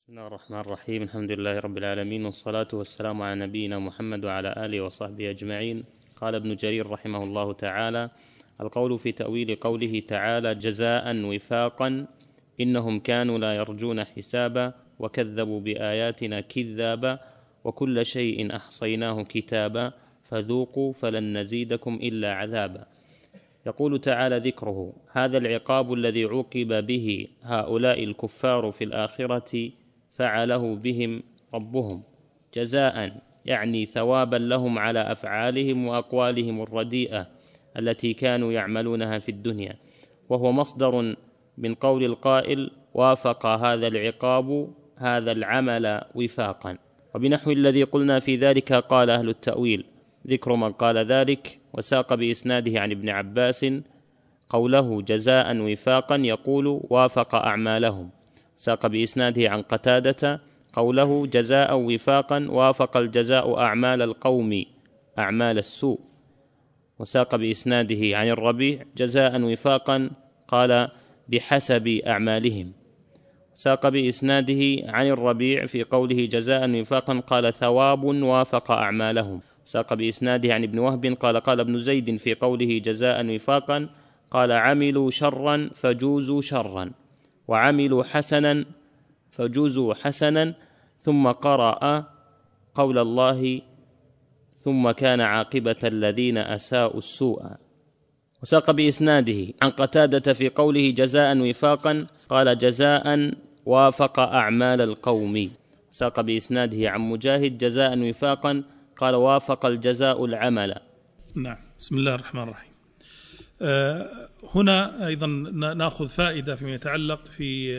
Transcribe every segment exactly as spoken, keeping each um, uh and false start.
بسم الله الرحمن الرحيم. الحمد لله رب العالمين، والصلاة والسلام على نبينا محمد وعلى آله وصحبه أجمعين. قال ابن جرير رحمه الله تعالى: القول في تأويل قوله تعالى جزاء وفاقا إنهم كانوا لا يرجون حسابا وكذبوا بآياتنا كذابا وكل شيء أحصيناه كتابا فذوقوا فلن نزيدكم إلا عذابا. يقول تعالى ذكره: هذا العقاب الذي عوقب به هؤلاء الكفار في الآخرة فعله بهم ربهم جزاء، يعني ثوابا لهم على أفعالهم وأقوالهم الرديئة التي كانوا يعملونها في الدنيا، وهو مصدر من قول القائل: وافق هذا العقاب هذا العمل وفاقا. وبنحو الذي قلنا في ذلك قال أهل التأويل: ذكر من قال ذلك وساق بإسناده عن ابن عباس قوله جزاء وفاقا يقول وافق أعمالهم، ساق بإسناده عن قتادة قوله جزاء وفاقا وافق الجزاء أعمال القوم أعمال السوء، وساق بإسناده عن الربيع جزاء وفاقا قال بحسب أعمالهم، ساق بإسناده عن الربيع في قوله جزاء وفاقا قال ثواب وافق أعمالهم، ساق بإسناده عن ابن وهب قال قال ابن زيد في قوله جزاء وفاقا قال عملوا شرا فجوزوا شرا وعملوا حسنا فجوزوا حسنا، ثم قرأ قول الله ثم كان عاقبة الذين أساءوا السوء. وساق بإسناده عن قتادة في قوله جزاء وفاقا قال جزاء وافق أعمال القوم، ساق بإسناده عن مجاهد جزاء وفاقا قال وافق الجزاء العمل. نعم. بسم الله الرحمن الرحيم. أه هنا أيضا نأخذ فائدة فيما يتعلق في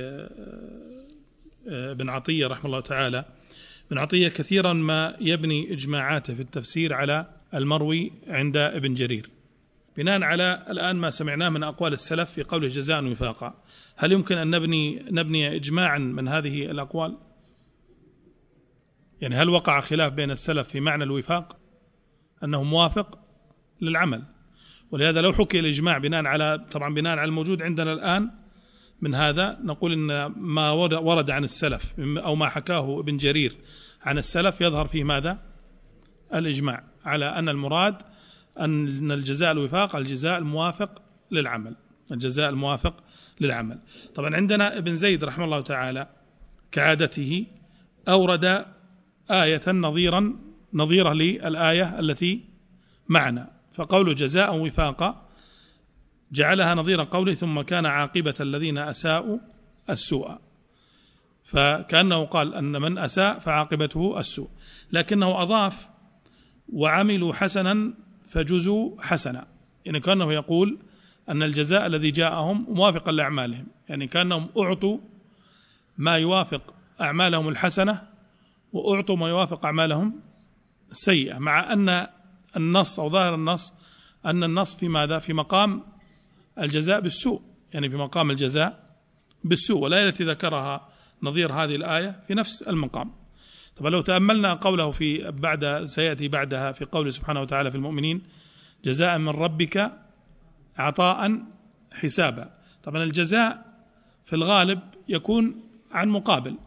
أه ابن عطية رحمه الله تعالى. ابن عطية كثيرا ما يبني إجماعاته في التفسير على المروي عند ابن جرير بناء على الآن ما سمعناه من أقوال السلف في قوله جزاء وفاقا. هل يمكن أن نبني نبني إجماعا من هذه الأقوال؟ يعني هل وقع خلاف بين السلف في معنى الوفاق أنه موافق للعمل؟ ولهذا لو حكي الإجماع بناء على طبعا بناء على الموجود عندنا الآن من هذا نقول إن ما ورد عن السلف أو ما حكاه ابن جرير عن السلف يظهر فيه ماذا؟ الإجماع على أن المراد أن الجزاء الوفاق الجزاء الموافق للعمل، الجزاء الموافق للعمل. طبعا عندنا ابن زيد رحمه الله تعالى كعادته أورد آية نظيرا نظيرة للآية التي معنا، فقوله جزاء وفاقا جعلها نظير قوله ثم كان عاقبة الذين أساءوا السوء، فكأنه قال أن من أساء فعاقبته السوء، لكنه أضاف وعملوا حسنا فجزوا حسنا، يعني كأنه يقول أن الجزاء الذي جاءهم موافقا لأعمالهم، يعني كأنهم أعطوا ما يوافق أعمالهم الحسنة وأعطوا ما يوافق أعمالهم السيئة، مع أن النص أو ظاهر النص أن النص في ماذا؟ في مقام الجزاء بالسوء، يعني في مقام الجزاء بالسوء، والآية التي ذكرها نظير هذه الآية في نفس المقام. طبعا لو تأملنا قوله في بعد سيأتي بعدها في قوله سبحانه وتعالى في المؤمنين جزاء من ربك عطاء حسابا، طبعا الجزاء في الغالب يكون عن مقابل،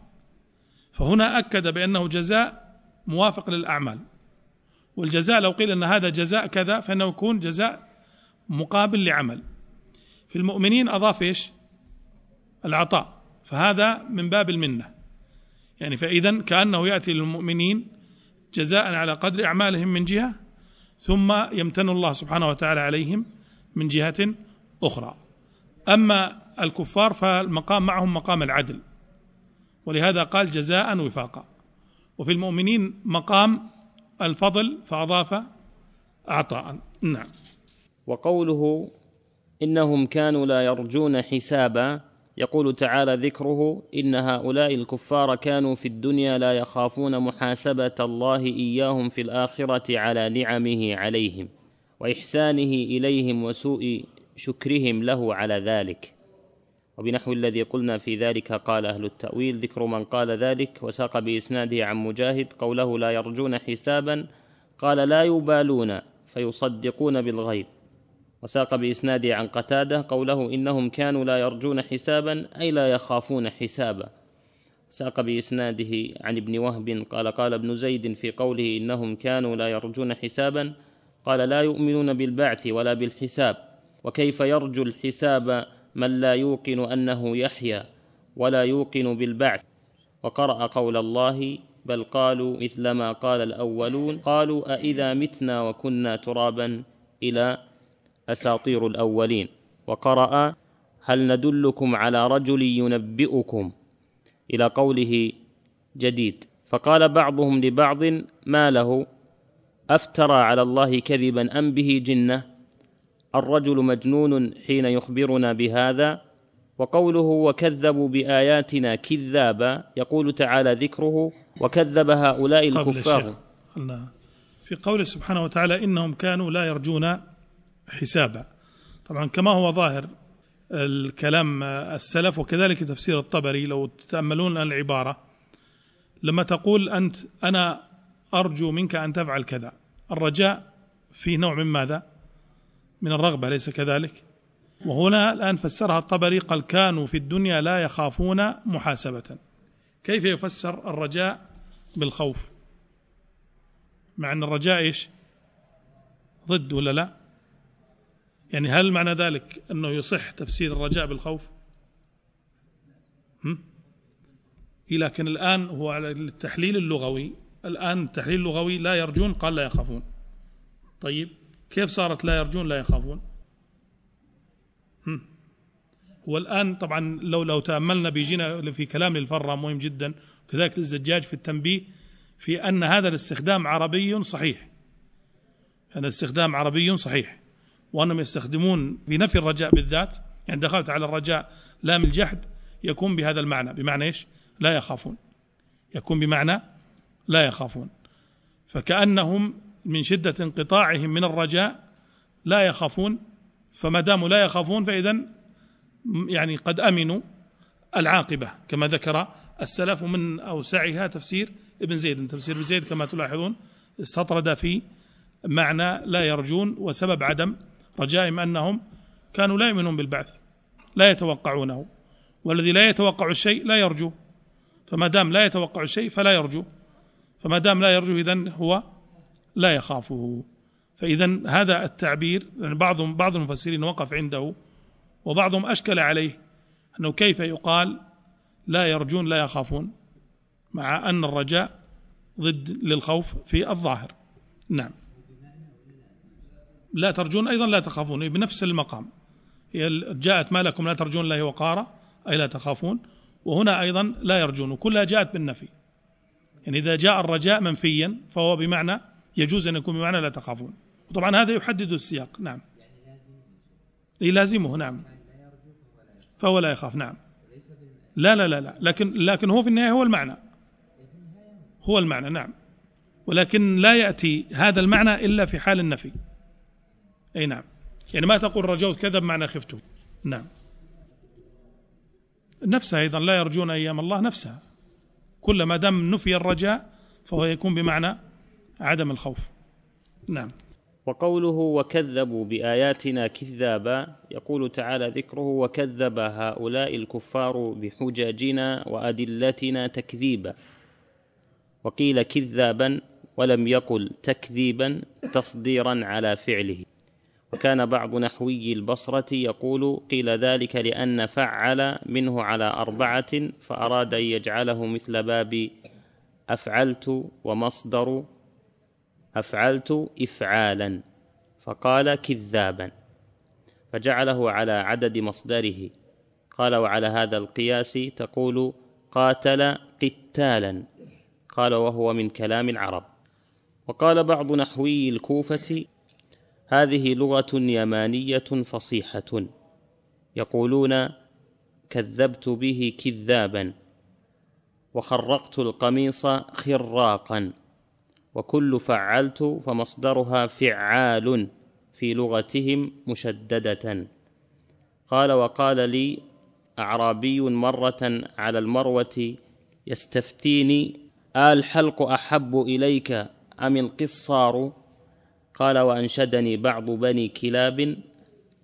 فهنا أكد بأنه جزاء موافق للأعمال، والجزاء لو قيل أن هذا جزاء كذا فإنه يكون جزاء مقابل لعمل. في المؤمنين أضاف إيش؟ العطاء، فهذا من باب المنة، يعني فإذا كأنه يأتي للمؤمنين جزاء على قدر أعمالهم من جهة، ثم يمتن الله سبحانه وتعالى عليهم من جهة أخرى. أما الكفار فالمقام معهم مقام العدل، ولهذا قال جزاء وفاقا، وفي المؤمنين مقام الفضل فأضاف عطاء. نعم. وقوله إنهم كانوا لا يرجون حسابا، يقول تعالى ذكره إن هؤلاء الكفار كانوا في الدنيا لا يخافون محاسبة الله إياهم في الآخرة على نعمه عليهم وإحسانه إليهم وسوء شكرهم له على ذلك. وبنحو الذي قلنا في ذلك قال أهل التأويل: ذكر من قال ذلك وساق بإسناده عن مجاهد قوله لا يرجون حسابا قال لا يبالون فيصدقون بالغيب، وساق بإسناده عن قتادة قوله إنهم كانوا لا يرجون حسابا أي لا يخافون حسابا، ساق بإسناده عن ابن وهب قال قال ابن زيد في قوله إنهم كانوا لا يرجون حسابا قال لا يؤمنون بالبعث ولا بالحساب، وكيف يرجو الحساب من لا يوقن أنه يحيى ولا يوقن بالبعث. وقرأ قول الله بل قالوا مثل ما قال الأولون قالوا أإذا متنا وكنا ترابا إلى أساطير الأولين. وقرأ هل ندلكم على رجل ينبئكم إلى قوله جديد. فقال بعضهم لبعض ما له أفترى على الله كذبا أم به جنة، الرجل مجنون حين يخبرنا بهذا. وقوله وكذبوا بآياتنا كذابا يقول تعالى ذكره وكذب هؤلاء الكفار. في قوله سبحانه وتعالى إنهم كانوا لا يرجون حسابا، طبعا كما هو ظاهر الكلام السلف وكذلك تفسير الطبري لو تتأملون العبارة، لما تقول أنت أنا أرجو منك أن تفعل كذا، الرجاء فيه نوع من ماذا؟ من الرغبة، ليس كذلك؟ وهنا الآن فسرها الطبري قال كانوا في الدنيا لا يخافون محاسبة. كيف يفسر الرجاء بالخوف مع أن الرجاء إيش؟ ضد ولا لا؟ يعني هل معنى ذلك أنه يصح تفسير الرجاء بالخوف؟ هم؟ لكن الآن هو على التحليل اللغوي، الآن التحليل اللغوي لا يرجون قال لا يخافون. طيب كيف صارت لا يرجون لا يخافون؟ هم؟ هو الآن طبعا لو لو تأملنا بيجينا في كلام للفرة مهم جدا، وكذلك للزجاج في التنبيه في أن هذا الاستخدام عربي صحيح، هذا الاستخدام عربي صحيح، وأنهم يستخدمون بنفي الرجاء بالذات، يعني دخلت على الرجاء لام الجحد يكون بهذا المعنى، بمعنى إيش؟ لا يخافون، يكون بمعنى لا يخافون. فكأنهم من شدة انقطاعهم من الرجاء لا يخافون، فما داموا لا يخافون فإذن يعني قد أمنوا العاقبة كما ذكر السلف. من أوسعها تفسير ابن زيد، تفسير ابن زيد كما تلاحظون استطرد في معنى لا يرجون، وسبب عدم رجائهم أنهم كانوا لا يؤمنون بالبعث، لا يتوقعونه، والذي لا يتوقع الشيء لا يرجو، فما دام لا يتوقع الشيء فلا يرجو، فما دام لا يرجو إذن هو لا يخافه. فإذن هذا التعبير يعني بعضهم بعض المفسرين وقف عنده، وبعضهم أشكل عليه أنه كيف يقال لا يرجون لا يخافون مع أن الرجاء ضد للخوف في الظاهر. نعم، لا ترجون أيضا لا تخافون بنفس المقام، جاءت ما لكم لا ترجون الله وقارا أي لا تخافون، وهنا أيضا لا يرجون، وكلها جاءت بالنفي. يعني إذا جاء الرجاء منفيا فهو بمعنى يجوز أن يكون بمعنى لا تخافون، وطبعا هذا يحدد السياق. نعم يلازمه، نعم فهو لا يخاف. نعم لا لا لا لا لكن لكن هو في النهاية هو المعنى، هو المعنى. نعم، ولكن لا يأتي هذا المعنى إلا في حال النفي. أي نعم، يعني ما تقول رجوت كذا بمعنى خفته. نعم، نفسها أيضا لا يرجون أيام الله نفسها، كل ما دام نفي الرجاء فهو يكون بمعنى عدم الخوف. نعم. وقوله وكذبوا بآياتنا كذابا يقول تعالى ذكره وكذب هؤلاء الكفار بحجاجنا وأدلتنا تكذيبا، وقيل كذابا ولم يقل تكذيبا تصديرا على فعله. وكان بعض نحوي البصرة يقول قيل ذلك لأن فعل منه على أربعة فأراد أن يجعله مثل باب أفعلت ومصدر أفعلت إفعالا فقال كذابا فجعله على عدد مصدره. قال وعلى هذا القياس تقول قاتل قتالا، قال وهو من كلام العرب. وقال بعض نحوي الكوفة هذه لغة يمانية فصيحة، يقولون كذبت به كذابا وخرقت القميص خراقا، وكل فعلت فمصدرها فعال في لغتهم مشددة. قال وقال لي أعرابي مرة على المروة يستفتيني الحلق أحب إليك أم القصار؟ قال وأنشدني بعض بني كلاب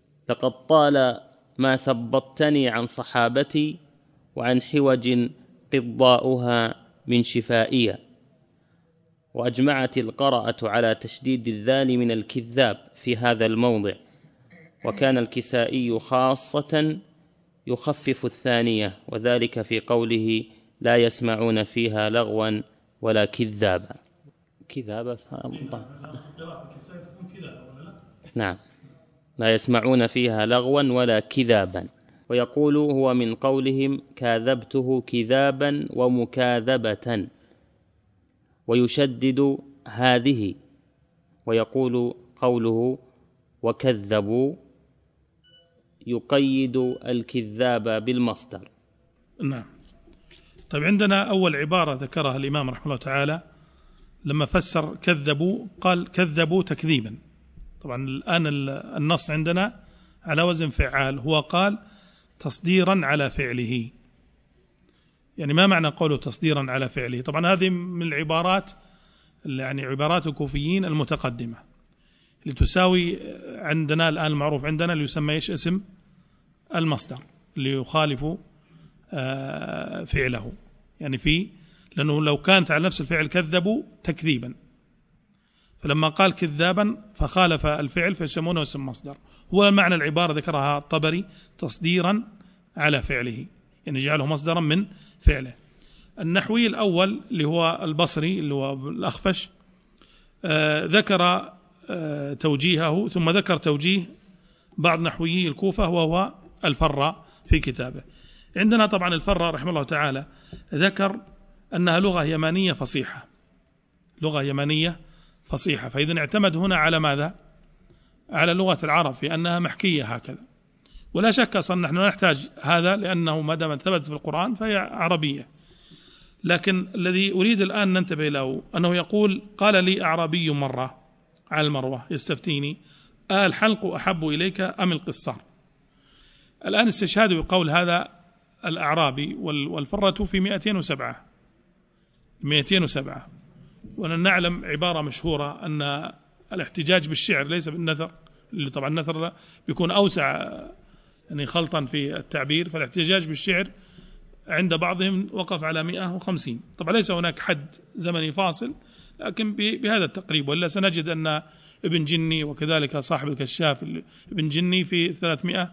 لقد طال ما ثبطتني عن صحابتي وعن حوج قضاؤها من شفائية. وأجمعت القراءة على تشديد الذال من الكذاب في هذا الموضع، وكان الكسائي خاصة يخفف الثانية، وذلك في قوله لا يسمعون فيها لغوا ولا كذابا. كذابا نعم، لا يسمعون فيها لغوا ولا كذابا. ويقول هو من قولهم كاذبته كذابا ومكاذبة، ويشدد هذه. ويقول قوله وكذبوا يقيد الكذاب بالمصدر. نعم. طيب، عندنا أول عبارة ذكرها الإمام رحمه الله تعالى لما فسر كذبوا، قال كذبوا تكذيبا. طبعا الآن النص عندنا على وزن فعال، هو قال تصديرا على فعله. يعني ما معنى قوله تصديرا على فعله؟ طبعا هذه من العبارات، يعني عبارات الكوفيين المتقدمة اللي تساوي عندنا الآن المعروف عندنا اللي يسمى إيش اسم المصدر اللي يخالف فعله. يعني في لأنه لو كانت على نفس الفعل كذبوا تكذيبا، فلما قال كذابا فخالف الفعل فيسمونه اسم مصدر. هو معنى العبارة ذكرها الطبري تصديرا على فعله، يعني جعله مصدرا من فعله. النحوي الأول اللي هو البصري اللي هو الأخفش آه ذكر آه توجيهه، ثم ذكر توجيه بعض نحويي الكوفة وهو الفراء في كتابه. عندنا طبعا الفراء رحمه الله تعالى ذكر أنها لغة يمانية فصيحة، لغة يمانية فصيحة، فإذا اعتمد هنا على ماذا؟ على لغة العرب في أنها محكية هكذا. ولا شك أصلا نحن نحتاج هذا، لأنه ما دام ثبت في القرآن فهي عربية. لكن الذي أريد الآن ننتبه له أنه يقول قال لي أعرابي مرة على المروة يستفتيني الحلق أحب إليك أم القصار؟ الآن استشهاد بقول هذا الأعرابي والفرة في مئتين وسبعة مئتين وسبعة. ونعلم عبارة مشهورة أن الاحتجاج بالشعر ليس بالنثر، اللي طبعا النثر بيكون أوسع يعني خلطا في التعبير، فالاحتجاج بالشعر عند بعضهم وقف على مئة وخمسين. طبعا ليس هناك حد زمني فاصل، لكن بهذا التقريب. ولا سنجد أن ابن جني وكذلك صاحب الكشاف ابن جني في ثلاثمئة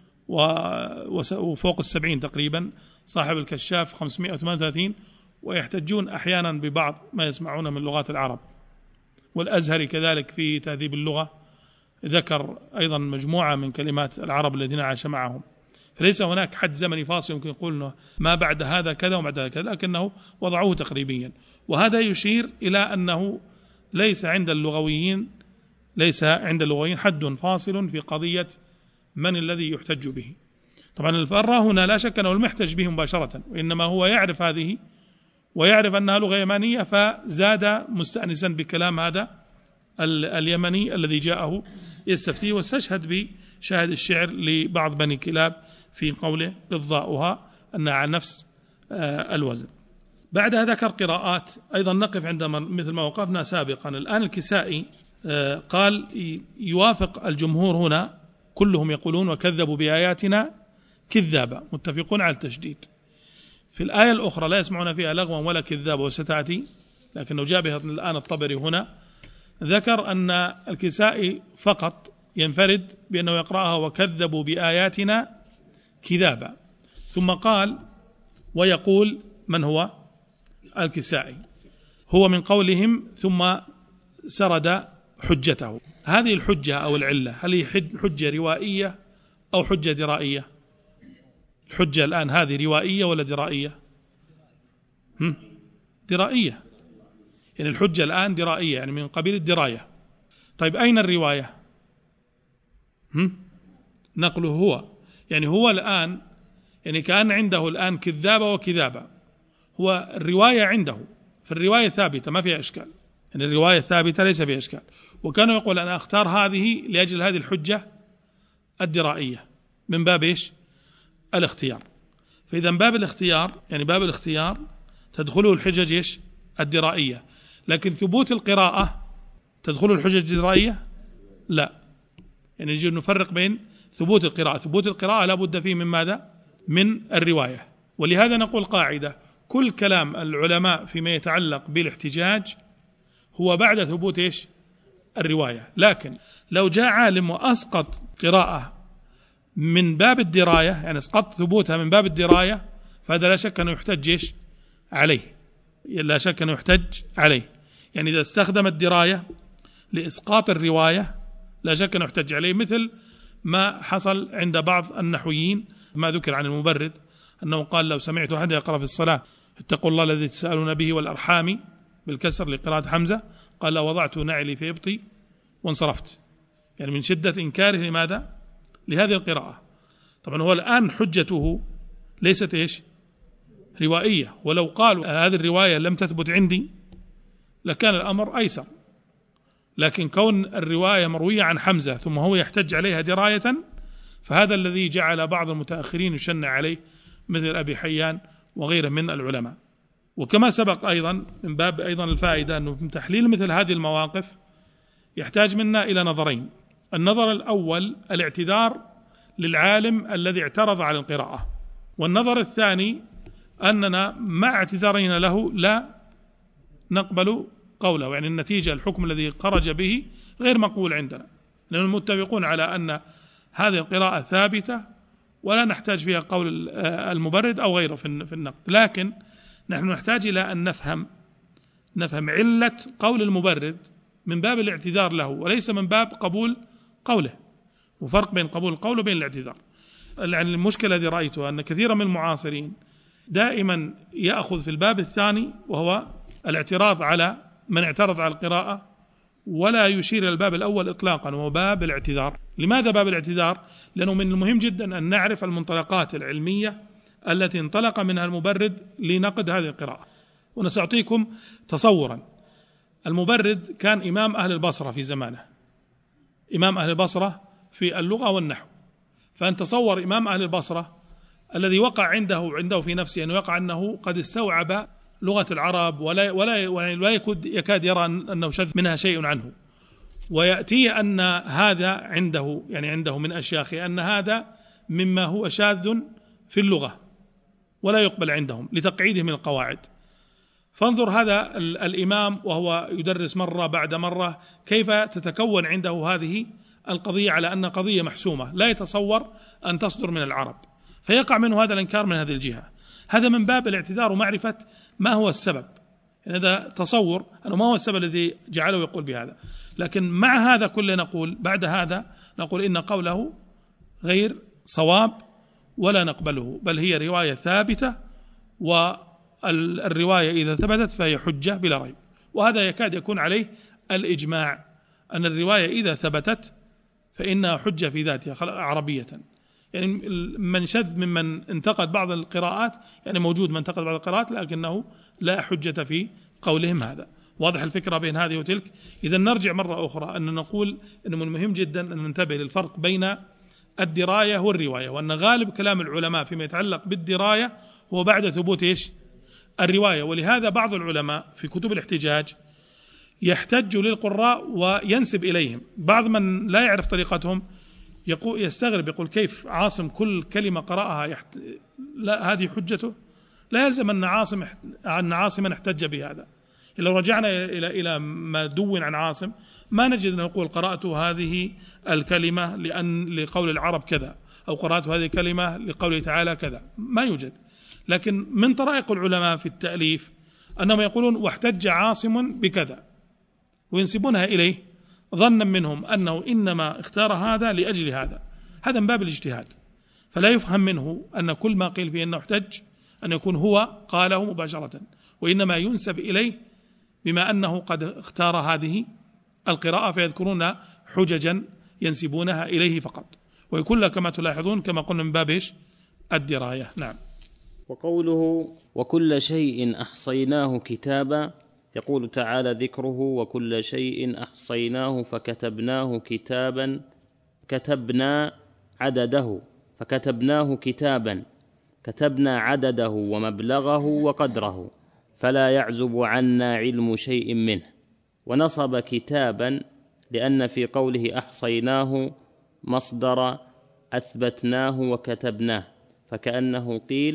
وفوق السبعين تقريبا، صاحب الكشاف خمسمئة وثمانية وثلاثين، ويحتجون أحيانا ببعض ما يسمعون من لغات العرب. والأزهري كذلك في تهذيب اللغة ذكر أيضا مجموعة من كلمات العرب الذين عاش معهم. فليس هناك حد زمني فاصل يمكن يقول أنه ما بعد هذا كذا وما بعد هذا كذا، لكنه وضعوه تقريبيا. وهذا يشير إلى أنه ليس عند اللغويين ليس عند اللغويين حد فاصل في قضية من الذي يحتج به. طبعا الفراء هنا لا شك أنه المحتج به مباشرة، وإنما هو يعرف هذه ويعرف أنها لغة يمانية، فزاد مستأنسا بكلام هذا اليمني الذي جاءه يستفتيه، واستشهد بشاهد الشعر لبعض بني كلاب في قوله قضاؤها أنها على نفس الوزن. بعدها ذكر قراءات أيضا نقف عند مثل ما وقفنا سابقا. الآن الكسائي قال يوافق الجمهور هنا كلهم يقولون وكذبوا بآياتنا كذابا، متفقون على التشديد. في الآية الأخرى لا يسمعون فيها لغوا ولا كذابا وستأتي، لكنه جاء بها الآن الطبري هنا ذكر أن الكسائي فقط ينفرد بأنه يقرأها وكذبوا بآياتنا كذابا. ثم قال ويقول من هو الكسائي هو من قولهم ثم سرد حجته. هذه الحجة أو العلة هل هي حجة روائية أو حجة درائية؟ الحجة الآن هذه روائية ولا درائية؟ هم؟ درائية، يعني الحجة الآن درائية، يعني من قبيل الدراية. طيب أين الرواية؟ هم؟ نقله هو، يعني هو الآن يعني كان عنده الآن كذابة وكذابة، هو الرواية عنده، فالرواية ثابتة ما فيها إشكال، يعني الرواية ثابتة ليس فيها إشكال. وكانوا يقول أنا أختار هذه لأجل هذه الحجة الدرائية من باب إيش؟ الاختيار. فإذا باب الاختيار يعني باب الاختيار تدخله الحجج إيش؟ الدرائية. لكن ثبوت القراءة تدخله الحجج الدرائية؟ لا. يعني نجي نفرق بين ثبوت القراءة، ثبوت القراءة لا بد فيه من ماذا؟ من الرواية. ولهذا نقول قاعدة كل كلام العلماء فيما يتعلق بالاحتجاج هو بعد ثبوت إيش؟ الرواية. لكن لو جاء عالم وأسقط قراءة من باب الدراية، يعني اسقط ثبوتها من باب الدراية، فهذا لا شك أنه يحتج إيش؟ عليه، لا شك أنه يحتج عليه. يعني إذا استخدم الدراية لإسقاط الرواية لا شك أنه يحتج عليه، مثل ما حصل عند بعض النحويين ما ذكر عن المبرد أنه قال: لو سمعت أحد يقرأ في الصلاة اتقوا الله الذي تسألون به والأرحام بالكسر لقراءة حمزة، قال: لا وضعت نعلي في إبطي وانصرفت، يعني من شدة إنكاره لماذا؟ لهذه القراءة. طبعا هو الآن حجته ليست إيش؟ روائية، ولو قالوا هذه الرواية لم تثبت عندي لكان الأمر أيسر، لكن كون الرواية مروية عن حمزة ثم هو يحتج عليها دراية، فهذا الذي جعل بعض المتأخرين يشنع عليه مثل أبي حيان وغيره من العلماء. وكما سبق أيضا من باب أيضا الفائدة أنه من تحليل مثل هذه المواقف يحتاج منا إلى نظرين. النظر الأول الاعتذار للعالم الذي اعترض على القراءة، والنظر الثاني أننا مع اعتذارنا له لا نقبل قوله، يعني النتيجة الحكم الذي خرج به غير مقبول عندنا، لأننا متفقون على أن هذه القراءة ثابتة ولا نحتاج فيها قول المبرد أو غيره في النقد. لكن نحن نحتاج إلى أن نفهم نفهم علة قول المبرد من باب الاعتذار له وليس من باب قبول قوله، وفرق بين قبول القول وبين الاعتذار. يعني المشكلة الذي رأيتها أن كثيرا من المعاصرين دائما يأخذ في الباب الثاني وهو الاعتراض على من اعترض على القراءة، ولا يشير إلى الباب الأول إطلاقا وهو باب الاعتذار. لماذا باب الاعتذار؟ لأنه من المهم جدا أن نعرف المنطلقات العلمية التي انطلق منها المبرد لنقد هذه القراءة. ونسأعطيكم تصورا. المبرد كان إمام أهل البصرة في زمانه، إمام أهل البصرة في اللغة والنحو، فأن تصور إمام أهل البصرة الذي وقع عنده عنده في نفسه أنه يقع أنه قد استوعب لغة العرب ولا ولا ولا يكاد يرى أنه شذ منها شيء عنه، ويأتي أن هذا عنده يعني عنده من أشياخه أن هذا مما هو شاذ في اللغة ولا يقبل عندهم لتقعيده من القواعد. فانظر هذا الإمام وهو يدرس مرة بعد مرة كيف تتكون عنده هذه القضية على أن قضية محسومة لا يتصور أن تصدر من العرب، فيقع منه هذا الإنكار من هذه الجهة. هذا من باب الاعتذار ومعرفة ما هو السبب، يعني هذا تصور أنه ما هو السبب الذي جعله يقول بهذا. لكن مع هذا كله نقول بعد هذا نقول إن قوله غير صواب ولا نقبله، بل هي رواية ثابتة، والرواية إذا ثبتت فهي حجة بلا ريب. وهذا يكاد يكون عليه الإجماع أن الرواية إذا ثبتت فإنها حجة في ذاتها عربية. يعني من شذ ممن انتقد بعض القراءات، يعني موجود من انتقد بعض القراءات لكنه لا حجة في قولهم هذا. واضح الفكرة بين هذه وتلك؟ إذا نرجع مرة أخرى أن نقول أنه من المهم جدا أن ننتبه للفرق بين الدراية والرواية، وأن غالب كلام العلماء فيما يتعلق بالدراية هو بعد ثبوت إيش؟ الرواية. ولهذا بعض العلماء في كتب الاحتجاج يحتج للقراء وينسب إليهم. بعض من لا يعرف طريقتهم يقول يستغرب، يقول كيف عاصم كل كلمة قرأها يحت... لا هذه حجته؟ لا يلزم أن عاصم أن عاصما احتج بهذا. لو رجعنا إلى إلى ما دون عن عاصم ما نجد أنه يقول قرأت هذه الكلمة لأن لقول العرب كذا، أو قرأت هذه الكلمة لقوله تعالى كذا، ما يوجد. لكن من طرائق العلماء في التأليف أنهم يقولون واحتج عاصم بكذا وينسبونها إليه ظنا منهم أنه إنما اختار هذا لأجل هذا. هذا من باب الاجتهاد، فلا يفهم منه أن كل ما قيل فيه أنه احتج أن يكون هو قاله مباشرة، وإنما ينسب إليه بما أنه قد اختار هذه القراءة، فيذكرون حججا ينسبونها إليه فقط، ويكون كما تلاحظون كما قلنا من باب الدراية. نعم. وقوله وكل شيء أحصيناه كتابا، يقول تعالى ذكره وكل شيء أحصيناه فكتبناه كتابا، كتبنا عدده فكتبناه كتابا، كتبنا عدده ومبلغه وقدره، فلا يعزب عنا علم شيء منه. ونصب كتابا لأن في قوله أحصيناه مصدر أثبتناه وكتبناه، فكأنه قيل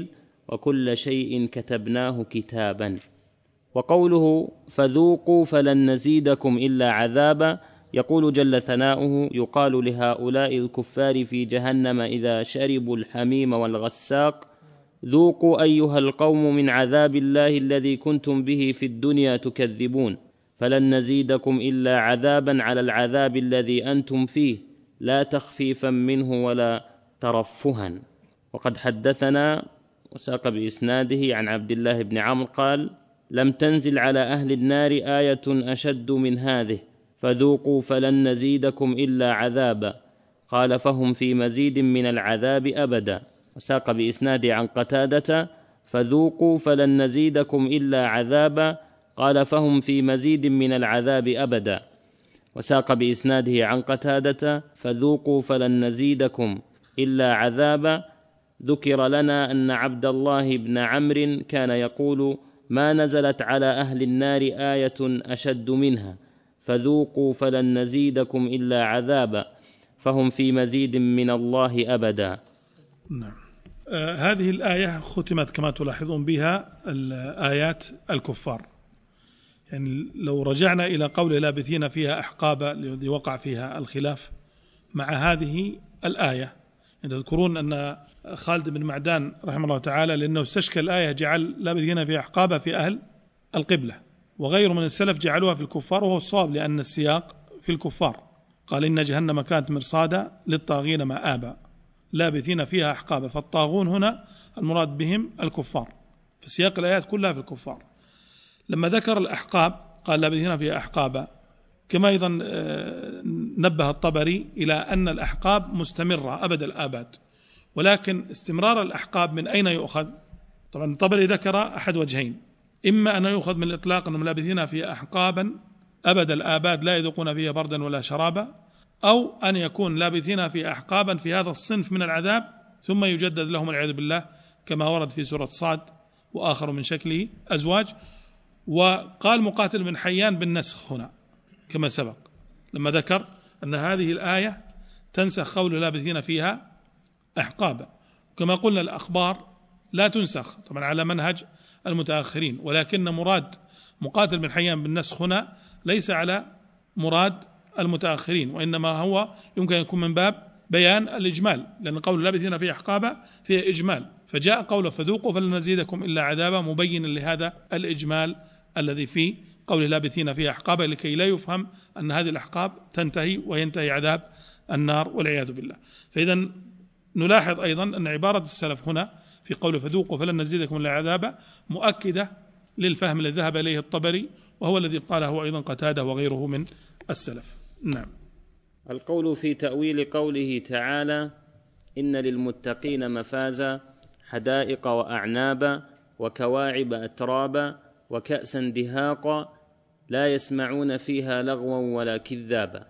وكل شيء كتبناه كتابا. وقوله فذوقوا فلن نزيدكم إلا عذابا، يقول جل ثناؤه: يقال لهؤلاء الكفار في جهنم إذا شربوا الحميم والغساق: ذوقوا أيها القوم من عذاب الله الذي كنتم به في الدنيا تكذبون، فلن نزيدكم إلا عذابا على العذاب الذي أنتم فيه، لا تخفيفا منه ولا ترفها. وقد حدثنا وساق بإسناده عن عبد الله بن عمرو قال: لم تنزل على أهل النار آية أشد من هذه، فذوقوا فلن نزيدكم إلا عذابا. قال: فهم في مزيد من العذاب أبدا. وساق بإسناده عن قتادة: فذوقوا فلن نزيدكم إلا عذابا. قال: فهم في مزيد من العذاب أبدا. وساق بإسناده عن قتادة: فذوقوا فلن نزيدكم إلا عذابا. ذكر لنا أن عبد الله بن عمرو كان يقول: ما نزلت على أهل النار آية أشد منها، فذوقوا فلن نزيدكم إلا عذابا، فهم في مزيد من الله أبدا. نعم. آه هذه الآية ختمت كما تلاحظون بها الآيات الكفار. يعني لو رجعنا إلى قول لابثين فيها أحقابا الذي وقع فيها الخلاف مع هذه الآية، تذكرون أن خالد بن معدان رحمه الله تعالى لأنه استشكل الآية جعل لابثين فيها أحقابا في أهل القبلة، وغير من السلف جعلوها في الكفار، وهو الصواب لأن السياق في الكفار. قال: إن جهنم كانت مرصادا للطاغين مآبا لابثين فيها أحقابا، فالطاغون هنا المراد بهم الكفار، فسياق الآيات كلها في الكفار. لما ذكر الأحقاب قال لابثين فيها أحقابا، كما أيضا نبه الطبري إلى أن الأحقاب مستمرة أبد الآباد، ولكن استمرار الأحقاب من أين يؤخذ؟ طبعا الطبري ذكر أحد وجهين: إما أن يؤخذ من الإطلاق أنهم لابثين فيها أحقابا أبد الآباد لا يذوقون فيها بردا ولا شرابا، أو أن يكون لابثين فيها أحقابا في هذا الصنف من العذاب ثم يجدد لهم والعياذ بالله، كما ورد في سورة صاد: وآخر من شكله أزواج. وقال مقاتل بن حيان بالنسخ هنا كما سبق لما ذكر أن هذه الآية تنسخ قول لابثين فيها أحقابا. كما قلنا الأخبار لا تنسخ طبعا على منهج المتأخرين، ولكن مراد مقاتل بن حيان بالنسخ هنا ليس على مراد المتأخرين، وإنما هو يمكن أن يكون من باب بيان الإجمال، لأن قول لابثين فيها أحقابا فيه إجمال، فجاء قوله فذوقوا فلن نزيدكم إلا عذابا مبين لهذا الإجمال الذي في قول لابثين فيها أحقابا، لكي لا يفهم أن هذه الأحقاب تنتهي وينتهي عذاب النار والعياذ بالله. فإذا نلاحظ أيضا أن عبارة السلف هنا في قول فذوقوا فلن نزيدكم إلا عذابا مؤكدة للفهم الذي ذهب إليه الطبري، وهو الذي قاله أيضا قتادة وغيره من السلف. نعم. القول في تأويل قوله تعالى: إن للمتقين مفازا حدائق وأعنابا وكواعب أترابا وكأسا دهاقا لا يسمعون فيها لغوا ولا كذابا.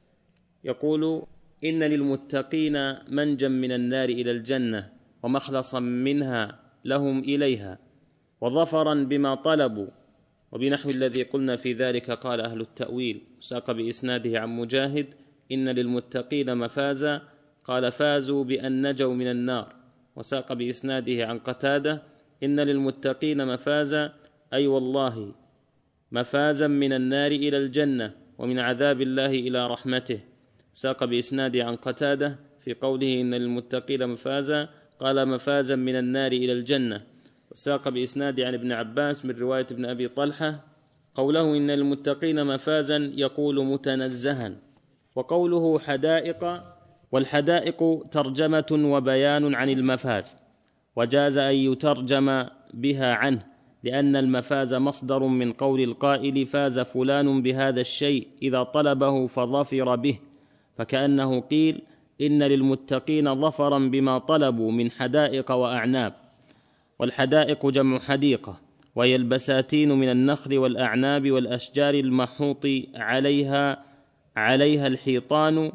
يقول: إن للمتقين منجا من النار إلى الجنة ومخلصا منها لهم إليها وظفرا بما طلبوا، وبنحو الذي قلنا في ذلك قال أهل التأويل. ساق بإسناده عن مجاهد: إن للمتقين مفازا، قال: فازوا بأن نجوا من النار. وساق بإسناده عن قتادة: إن للمتقين مفازا، أي والله مفازا من النار إلى الجنة ومن عذاب الله إلى رحمته. ساق بإسناده عن قتادة في قوله إن للمتقين مفازا قال: مفازا من النار إلى الجنة. وساق بإسناده عن ابن عباس من رواية ابن أبي طلحة قوله إن للمتقين مفازا يقول متنزها. وقوله حدائق، والحدائق ترجمة وبيان عن المفاز، وجاز أن يترجم بها عنه، لأن المفاز مصدر من قول القائل فاز فلان بهذا الشيء إذا طلبه فظفر به، فكأنه قيل إن للمتقين ظفرا بما طلبوا من حدائق وأعناب. والحدائق جمع حديقة، وهي البساتين من النخل والأعناب والأشجار المحوط عليها عليها الحيطان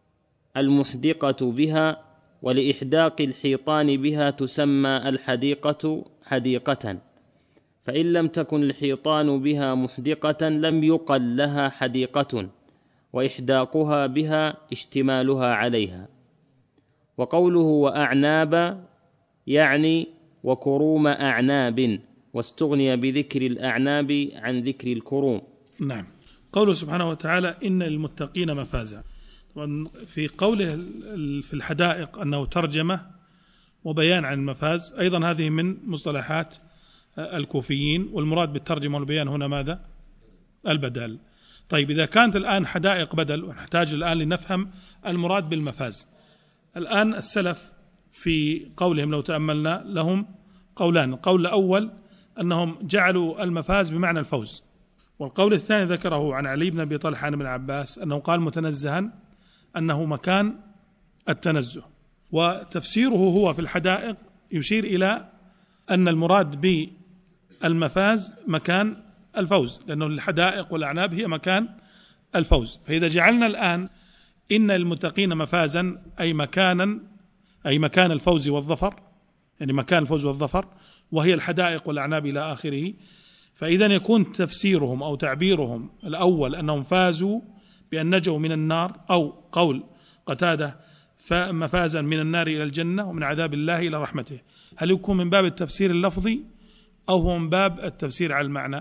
المحدقة بها، ولإحداق الحيطان بها تسمى الحديقة حديقة، فإن لم تكن الحيطان بها محدقة لم يقل لها حديقة، وإحداقها بها اشتمالها عليها. وقوله وأعنابا يعني وكروم أعناب، واستغني بذكر الأعناب عن ذكر الكروم. نعم. قوله سبحانه وتعالى إن للمتقين مفازا، طبعا في قوله في الحدائق أنه ترجمة وبيان عن المفاز، أيضا هذه من مصطلحات الكوفيين، والمراد بالترجمة والبيان هنا ماذا؟ البدل. طيب إذا كانت الآن حدائق بدل، ونحتاج الآن لنفهم المراد بالمفاز. الآن السلف في قولهم لو تأملنا لهم قولان، القول الأول أنهم جعلوا المفاز بمعنى الفوز، والقول الثاني ذكره عن علي بن أبي طلحة عن ابن عباس أنه قال متنزها أنه مكان التنزه. وتفسيره هو في الحدائق يشير إلى أن المراد بالمفاز مكان الفوز، لأنه الحدائق والأعناب هي مكان الفوز. فإذا جعلنا الآن إن المتقين مفازا أي مكانا، أي مكان الفوز والظفر، يعني مكان الفوز والظفر، وهي الحدائق والأعناب إلى آخره، فإذا يكون تفسيرهم أو تعبيرهم الأول أنهم فازوا بأن نجوا من النار، أو قول قتادة فمفازا من النار إلى الجنة ومن عذاب الله إلى رحمته، هل يكون من باب التفسير اللفظي أو هو من باب التفسير على المعنى؟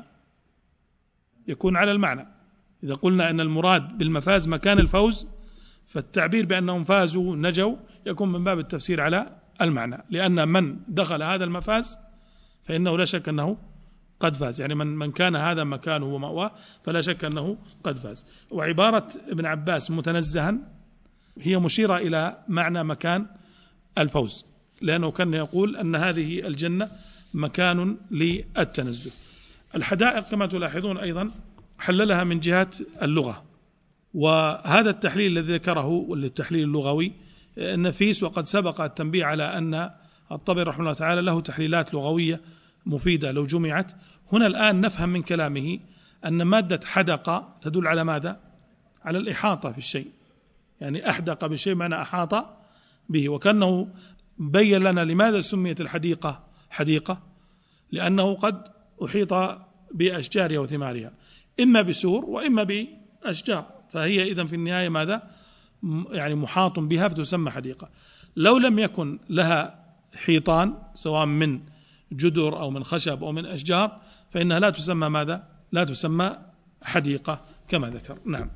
يكون على المعنى. إذا قلنا أن المراد بالمفاز مكان الفوز، فالتعبير بأنهم فازوا نجوا يكون من باب التفسير على المعنى، لأن من دخل هذا المفاز فإنه لا شك أنه قد فاز، يعني من من كان هذا مكانه ومأواه فلا شك أنه قد فاز. وعبارة ابن عباس متنزها هي مشيرة إلى معنى مكان الفوز، لأنه كان يقول أن هذه الجنة مكان للتنزه. الحدائق كما تلاحظون أيضا حللها من جهة اللغة، وهذا التحليل الذي ذكره والتحليل اللغوي نفيس، وقد سبق التنبيه على أن الطبري رحمه الله تعالى له تحليلات لغوية مفيدة لو جمعت. هنا الآن نفهم من كلامه أن مادة حدق تدل على ماذا؟ على الإحاطة في الشيء، يعني أحدق بالشيء معنى أحاط به، وكأنه بين لنا لماذا سميت الحديقة حديقة، لأنه قد أحيط بأشجارها وثمارها، إما بسور وإما بأشجار، فهي إذن في النهاية ماذا؟ يعني محاط بها فتسمى حديقة. لو لم يكن لها حيطان سواء من جدر أو من خشب أو من أشجار فإنها لا تسمى ماذا؟ لا تسمى حديقة كما ذكر. نعم.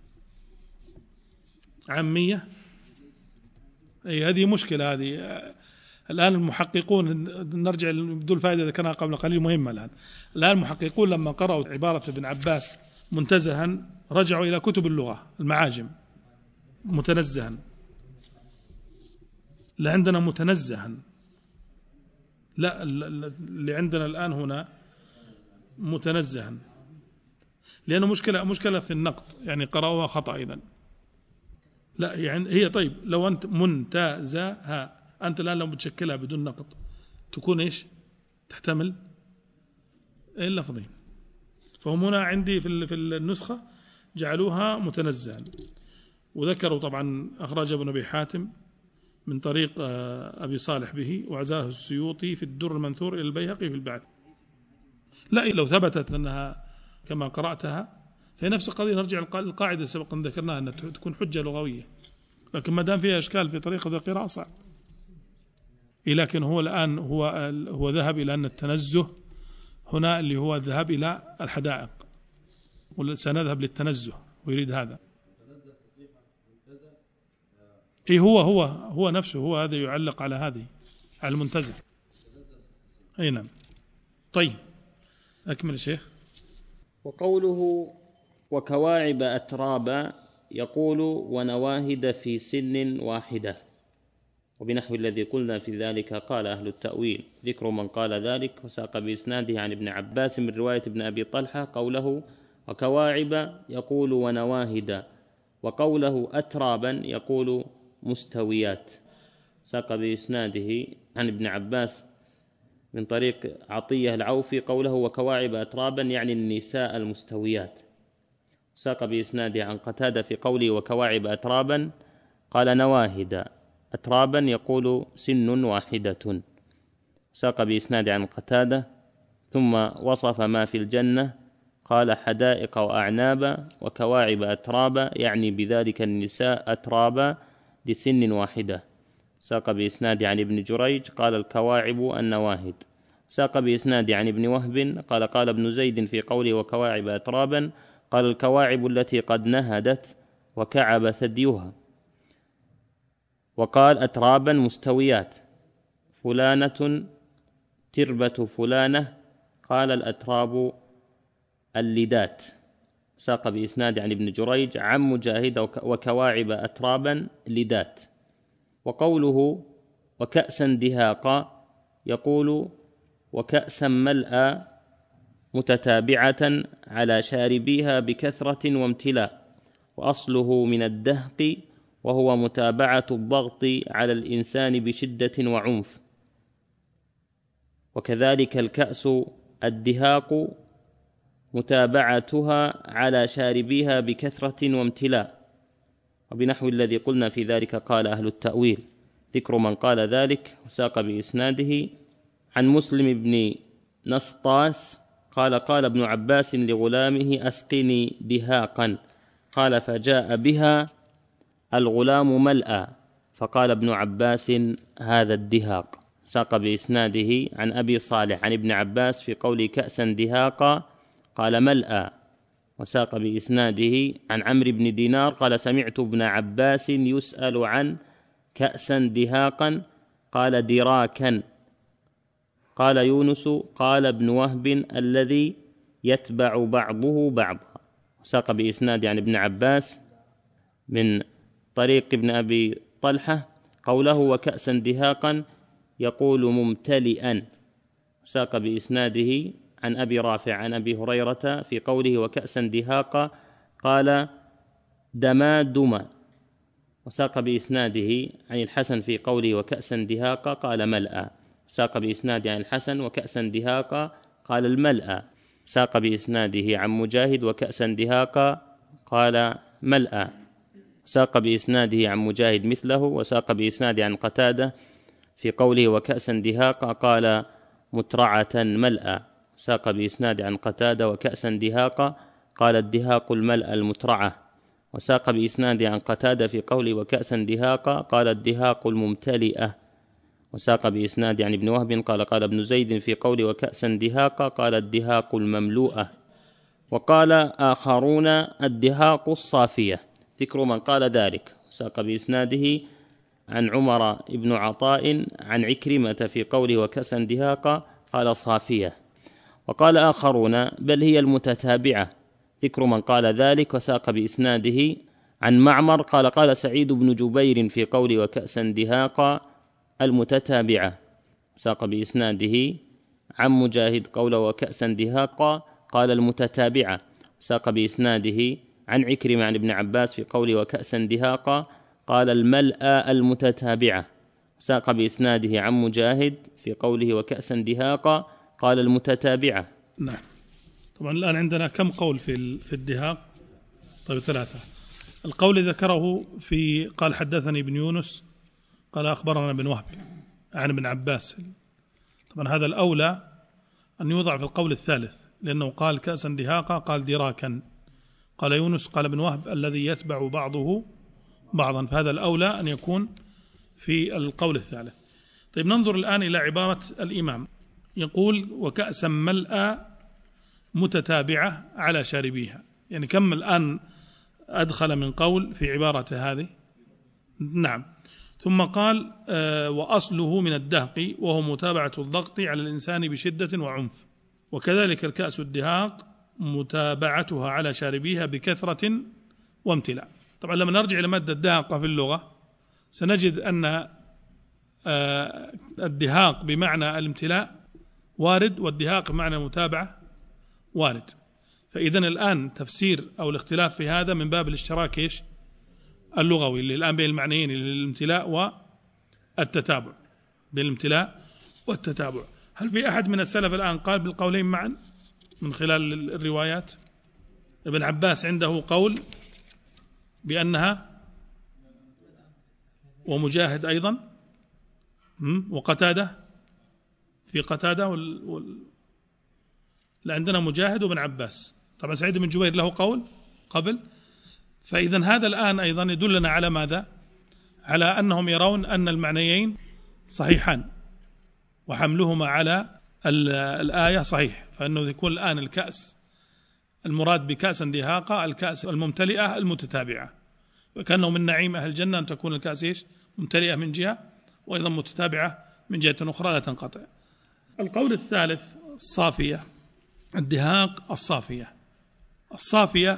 عامية، أي هذه مشكلة. هذه الآن المحققون، نرجع بدون فائدة ذكرناها قبل قليل مهمة. الآن الآن المحققون لما قرأوا عبارة ابن عباس منتزها رجعوا إلى كتب اللغة المعاجم متنزها، لا عندنا متنزها، لا اللي عندنا الآن هنا متنزها، لأنه مشكلة مشكلة في النقط، يعني قرأوها خطأ أيضا. لا يعني هي طيب لو أنت منتزها، أنت الآن لو بتشكلها بدون نقط تكون إيش؟ تحتمل إيه اللفظين. فهم هنا عندي في في النسخة جعلوها متنزها، وذكروا طبعا أخرج ابن أبي حاتم من طريق أبي صالح به، وعزاه السيوطي في الدر المنثور إلى البيهقي في البعث. لا لو ثبتت أنها كما قرأتها في نفس القضية نرجع للقاعدة سبق أن ذكرناها أن تكون حجة لغوية، لكن ما دام فيها إشكال في طريقة القراءة صعب. لكن هو الآن هو هو ذهب إلى أن التنزه هنا اللي هو الذهاب إلى الحدائق، وسنذهب للتنزه ويريد هذا. إيه هو هو هو نفسه، هو هذا يعلق على هذه على المنتزه. أي نعم. طيب أكمل الشيخ. وقوله وكواعب أترابا يقول ونواهد في سن واحدة، وبنحو الذي قلنا في ذلك قال أهل التأويل. ذكر من قال ذلك وساق بإسناده عن ابن عباس من رواية ابن أبي طلحة قوله وكواعب يقول ونواهد، وقوله أترابا يقول مستويات. ساق بإسناده عن ابن عباس من طريق عطية العوفي قوله وكواعب أترابا يعني النساء المستويات. ساق بإسناده عن قتادة في قوله وكواعب أترابا قال نواهد، أترابا يقول سن واحدة. ساق بإسناده عن قتادة ثم وصف ما في الجنة قال حدائق وأعنابا وكواعب أترابا يعني بذلك النساء أترابا لسن واحدة. ساق بإسناد عن ابن جريج قال الكواعب النواهد. ساق بإسناد عن ابن وهب قال قال ابن زيد في قوله وكواعب أترابا قال الكواعب التي قد نهدت وكعب ثديها. وقال أترابا مستويات فلانة تربة فلانة قال الأتراب اللدات. ساق بإسناد عن ابن جريج عن مجاهد وكواعب أترابا لدات. وقوله وكأسا دهاقا يقول وكأسا ملأ متتابعة على شاربيها بكثرة وامتلاء، وأصله من الدهق وهو متابعة الضغط على الإنسان بشدة وعنف. وكذلك الكأس الدهاق متابعتها على شاربيها بكثرة وامتلاء، وبنحو الذي قلنا في ذلك قال أهل التأويل. ذكر من قال ذلك وساق بإسناده عن مسلم بن نسطاس قال قال ابن عباس لغلامه أسقني دهاقا قال فجاء بها الغلام ملأ فقال ابن عباس هذا الدهاق. ساق بإسناده عن أبي صالح عن ابن عباس في قول كأسا دهاقا قال ملأ. وساق بإسناده عن عمرو بن دينار قال سمعت ابن عباس يسأل عن كأسا دهاقا قال دراكا. قال يونس قال ابن وهب الذي يتبع بعضه بعضا. ساق بإسناد عن ابن عباس من طريق ابن أبي طلحة قوله وكأسا دهاقا يقول ممتلئا. ساق بإسناده عن أبي رافع عن أبي هريرة في قوله وكأسا دهاقا قال دمادما. وساق بإسناده عن الحسن في قوله وكأسا دهاقا قال ملأ. ساق بإسناده عن الحسن وكأسا دهاقا قال الملأ. ساق بإسناده عن مجاهد وكأسا دهاقا قال ملأ. ساق بإسناده عن مجاهد مثله. وساق بإسناده عن قتادة في قوله وكأسا دهاقا قال مترعة ملأ. ساق بإسناده عن قتادة وكأسا دهاقا قال الدهاق الملأ المترعة. وساق بإسناده عن قتادة في قوله وكأسا دهاقا قال الدهاق الممتلئة. وساق بإسناده عن ابن وهب قال قال ابن زيد في قوله وكأسا دهاقا قال الدهاق المملوءة. وقال آخرون الدهاق الصافية. ذكر من قال ذلك. ساق بإسناده عن عمر بن عطاء عن عكرمة في قوله وكأسا دهاقا قال صافية. وقال آخرون بل هي المتتابعة. ذكر من قال ذلك. وساق بإسناده عن معمر قال قال سعيد بن جبير في قوله وكأسا دهاقا المتتابعة. ساق بإسناده عن مجاهد قوله وكأسا دهاقا قال المتتابعة. ساق بإسناده عن عكرمة عن ابن عباس في قوله وكأسا دهاقا قال الملأ المتتابعة. ساق بإسناده عن مجاهد في قوله وكأسا دهاقا قال المتتابعة. نعم. طبعا الآن عندنا كم قول في في الدهاق؟ طيب ثلاثة. القول ذكره في قال حدثني ابن يونس قال أخبرنا ابن وهب عن ابن عباس. طبعا هذا الأولى أن يوضع في القول الثالث لأنه قال كأسا دهاقا قال دراكا. قال يونس قال ابن وهب الذي يتبع بعضه بعضا، فهذا الأولى أن يكون في القول الثالث. طيب ننظر الآن إلى عبارة الإمام يقول وكأسا ملأ متتابعة على شاربيها، يعني كم الآن أدخل من قول في عبارة هذه؟ نعم. ثم قال آه وأصله من الدهق وهو متابعة الضغط على الإنسان بشدة وعنف. وكذلك الكأس الدهاق متابعتها على شاربيها بكثرة وامتلاء. طبعا لما نرجع إلى مادة الدهاق في اللغة سنجد أن آه الدهاق بمعنى الامتلاء وارد، والدهاق بمعنى المتابعة وارد. فإذن الآن تفسير أو الاختلاف في هذا من باب الاشتراك إيش اللغوي اللي الآن بين المعنيين الامتلاء والتتابع، بين الامتلاء والتتابع. هل في أحد من السلف الآن قال بالقولين معا من خلال الروايات؟ ابن عباس عنده قول بأنها، ومجاهد أيضا، وقتادة في قتادة وال... وال... لعندنا مجاهد وابن عباس. طبعا سعيد بن جبير له قول قبل. فإذا هذا الآن أيضا يدلنا على ماذا؟ على أنهم يرون أن المعنيين صحيحان وحملهما على الآية صحيح، فإنه يكون الآن الكأس المراد بكأس دهاقة الكأس الممتلئة المتتابعة، وكأنه من نعيم أهل الجنة أن تكون الكأس إيش؟ ممتلئة من جهة وأيضا متتابعة من جهة أخرى لا تنقطع. القول الثالث الصافية، الدهاق الصافية، الصافية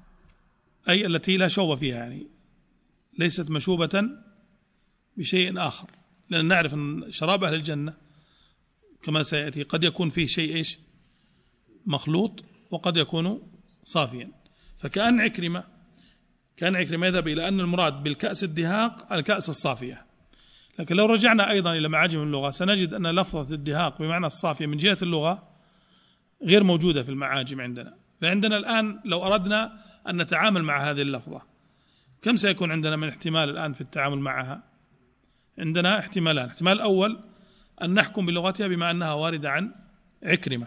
أي التي لا شوب فيها، يعني ليست مشوبة بشيء آخر، لأن نعرف أن شراب أهل الجنة كما سيأتي قد يكون فيه شيء إيش؟ مخلوط، وقد يكون صافيا. فكأن عكرمة كان عكرمة يذهب إلى أن المراد بالكأس الدهاق الكأس الصافية. لكن لو رجعنا أيضا إلى معاجم اللغة سنجد أن لفظة الدهاق بمعنى الصافية من جهة اللغة غير موجودة في المعاجم عندنا. فعندنا الآن لو أردنا أن نتعامل مع هذه اللفظة كم سيكون عندنا من احتمال الآن في التعامل معها؟ عندنا احتمالان. احتمال الأول أن نحكم بلغتها بما أنها واردة عن عكرمة،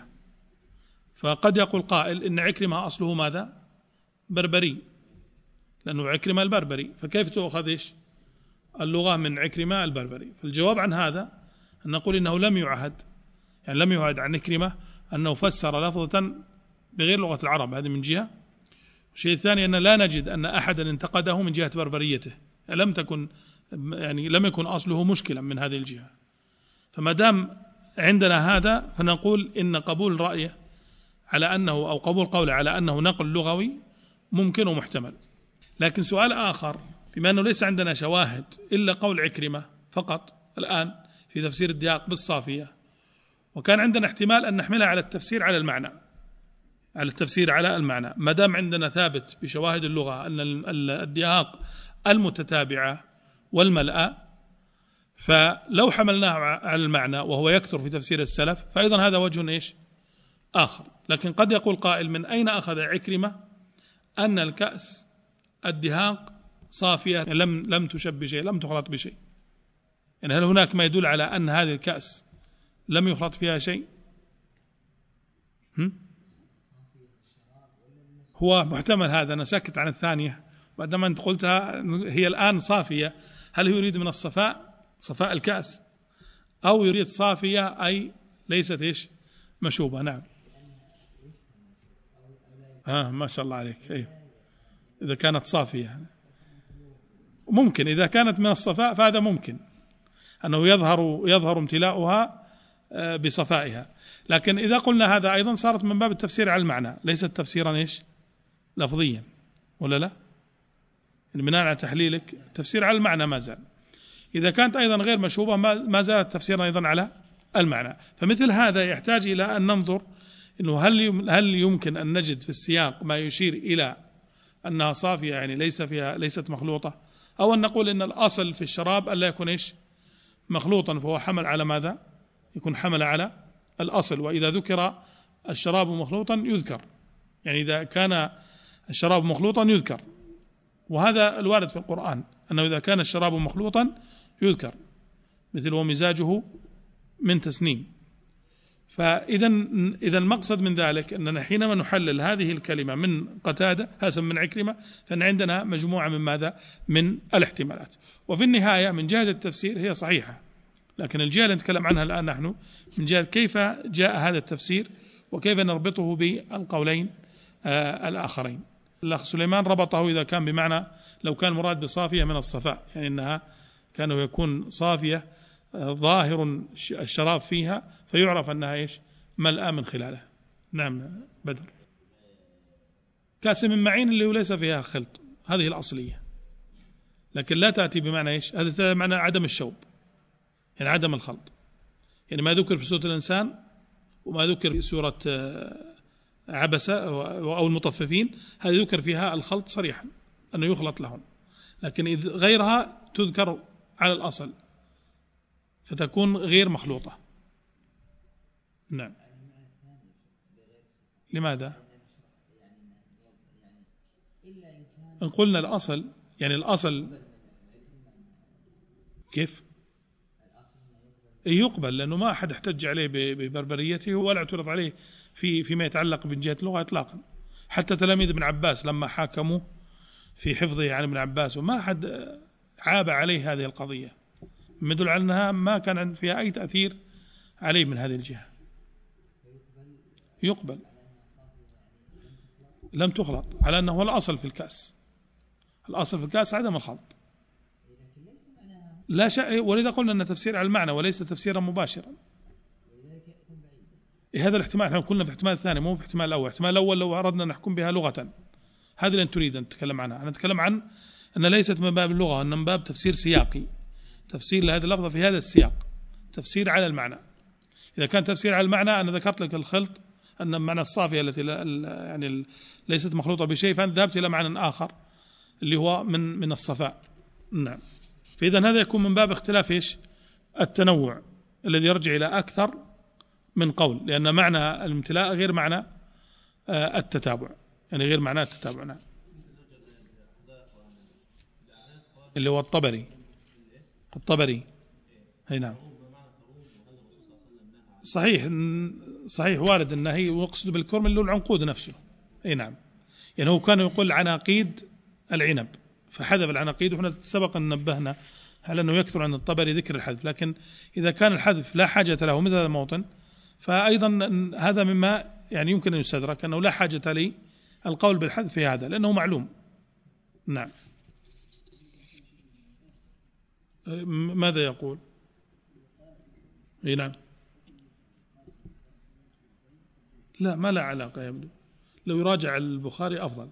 فقد يقول قائل إن عكرمة أصله ماذا؟ بربري، لأنه عكرمة البربري، فكيف تأخذ إيش؟ اللغة من عكرمة البربري. فالجواب عن هذا أن نقول إنه لم يعهد، يعني لم يعهد عن عكرمة أنه فسر لفظة بغير لغة العرب، هذه من جهة. الشيء الثاني أن لا نجد أن أحدا انتقده من جهة بربريته، لم تكن يعني لم يكن أصله مشكلا من هذه الجهة. فما دام عندنا هذا فنقول إن قبول رأيه على أنه أو قبول قوله على أنه نقل لغوي ممكن ومحتمل. لكن سؤال آخر، بما أنه ليس عندنا شواهد إلا قول عكرمة فقط الآن في تفسير الدهاق بالصافية، وكان عندنا احتمال أن نحملها على التفسير على المعنى على التفسير على المعنى ما دام عندنا ثابت بشواهد اللغة أن الدهاق المتتابعة والملأ، فلو حملناه على المعنى وهو يكثر في تفسير السلف فأيضا هذا وجه إيش آخر. لكن قد يقول قائل من أين أخذ عكرمة أن الكأس الدهاق صافية لم لم تشب بشيء، لم تخلط بشيء؟ يعني هل هناك ما يدل على أن هذه الكأس لم يخلط فيها شيء؟ هم؟ هو محتمل هذا، أنا ساكت عن الثانية بعدما أنت قلتها هي الآن صافية. هل هو يريد من الصفاء صفاء الكأس، أو يريد صافية أي ليست إيش مشوبة؟ نعم. ها ما شاء الله عليك. أيوه إذا كانت صافية ممكن، إذا كانت من الصفاء فهذا ممكن أنه يظهر يظهر امتلاؤها بصفائها. لكن إذا قلنا هذا أيضا صارت من باب التفسير على المعنى، ليست تفسيرا إيش لفظيا، ولا لا؟ يعني بناء على تحليلك التفسير على المعنى ما زال. إذا كانت أيضا غير مشوبة ما زالت تفسيرا أيضا على المعنى. فمثل هذا يحتاج إلى أن ننظر إنه هل هل يمكن أن نجد في السياق ما يشير إلى أنها صافية يعني ليس فيها ليست مخلوطة، أو أن نقول إن الأصل في الشراب ألا يكون إيش مخلوطا، فهو حمل على ماذا؟ يكون حمل على الأصل. وإذا ذكر الشراب مخلوطا يذكر، يعني إذا كان الشراب مخلوطا يذكر، وهذا الوارد في القرآن أنه إذا كان الشراب مخلوطا يذكر، مثل ومزاجه من تسنيم. فإذا إذا المقصد من ذلك أننا حينما نحلل هذه الكلمة من قتادة هذا من عكرمة فإن عندنا مجموعة من ماذا؟ من الاحتمالات. وفي النهاية من جهة التفسير هي صحيحة، لكن الجهة اللي نتكلم عنها الآن نحن من جهة كيف جاء هذا التفسير وكيف نربطه بالقولين آه الآخرين. الأخ سليمان ربطه إذا كان بمعنى لو كان مراد بصافية من الصفاء، يعني أنها كانوا يكون صافية آه ظاهر الشراب فيها فيعرف أنها إيش ملأ من خلاله. نعم بدر. كاس من معين اللي ليس فيها خلط، هذه الأصلية، لكن لا تأتي بمعنى إيش؟ هذا معنى عدم الشوب، يعني عدم الخلط. يعني ما ذكر في سورة الإنسان وما ذكر في سورة عبسة أو المطففين هذا ذكر فيها الخلط صريحا أنه يخلط لهم، لكن إذ غيرها تذكر على الأصل فتكون غير مخلوطة. نعم. لماذا؟ إن قلنا الأصل يعني الأصل كيف يقبل، لأنه ما أحد احتج عليه ببربريته ولا اعترض عليه في فيما يتعلق من جهة اللغة إطلاقا. حتى تلاميذ ابن عباس لما حاكموا في حفظه عن ابن عباس وما أحد عاب عليه هذه القضية، يدل على أنها ما كان فيها أي تأثير عليه من هذه الجهة. يقبل، لم تخلط، على أنه هو الأصل في الكأس، الأصل في الكأس عدم الخلط، لا شيء، ولذا قلنا أن تفسير على المعنى وليس تفسيرا مباشرا. هذا الاحتمال احنا قلنا في الاحتمال الثاني مو في الاحتمال الأول. الاحتمال الأول لو أردنا أن نحكم بها لغة، هذه اللي تريد أن نتكلم عنها. أنا نتكلم عن أن ليست من باب اللغة، أن من باب تفسير سياقي، تفسير لهذه اللفظة في هذا السياق، تفسير على المعنى. إذا كان تفسير على المعنى أنا ذكرت لك الخلط أن معنى الصافية التي يعني ليست مخلوطة بشيء، فأنت ذهبت إلى معنى آخر اللي هو من من الصفاء. نعم. فإذا هذا يكون من باب اختلاف إيش؟ التنوع الذي يرجع إلى أكثر من قول، لأن معنى الامتلاء غير معنى التتابع، يعني غير معنى التتابع. نعم. اللي هو الطبري، الطبري أي نعم. صحيح صحيح وارد النهي، ويقصد بالكرم اللي هو العنقود نفسه. أي نعم. يعني هو كان يقول عناقيد العنب فحذف العناقيد، وإحنا سبق أن نبهنا على أنه يكثر عن الطبري ذكر الحذف، لكن إذا كان الحذف لا حاجة له مثل الموطن فأيضا هذا مما يعني يمكن أن يستدرك أنه لا حاجة لي القول بالحذف في هذا لأنه معلوم. نعم. ماذا يقول؟ اي نعم. لا ما لا علاقة يبدو، لو يراجع البخاري أفضل،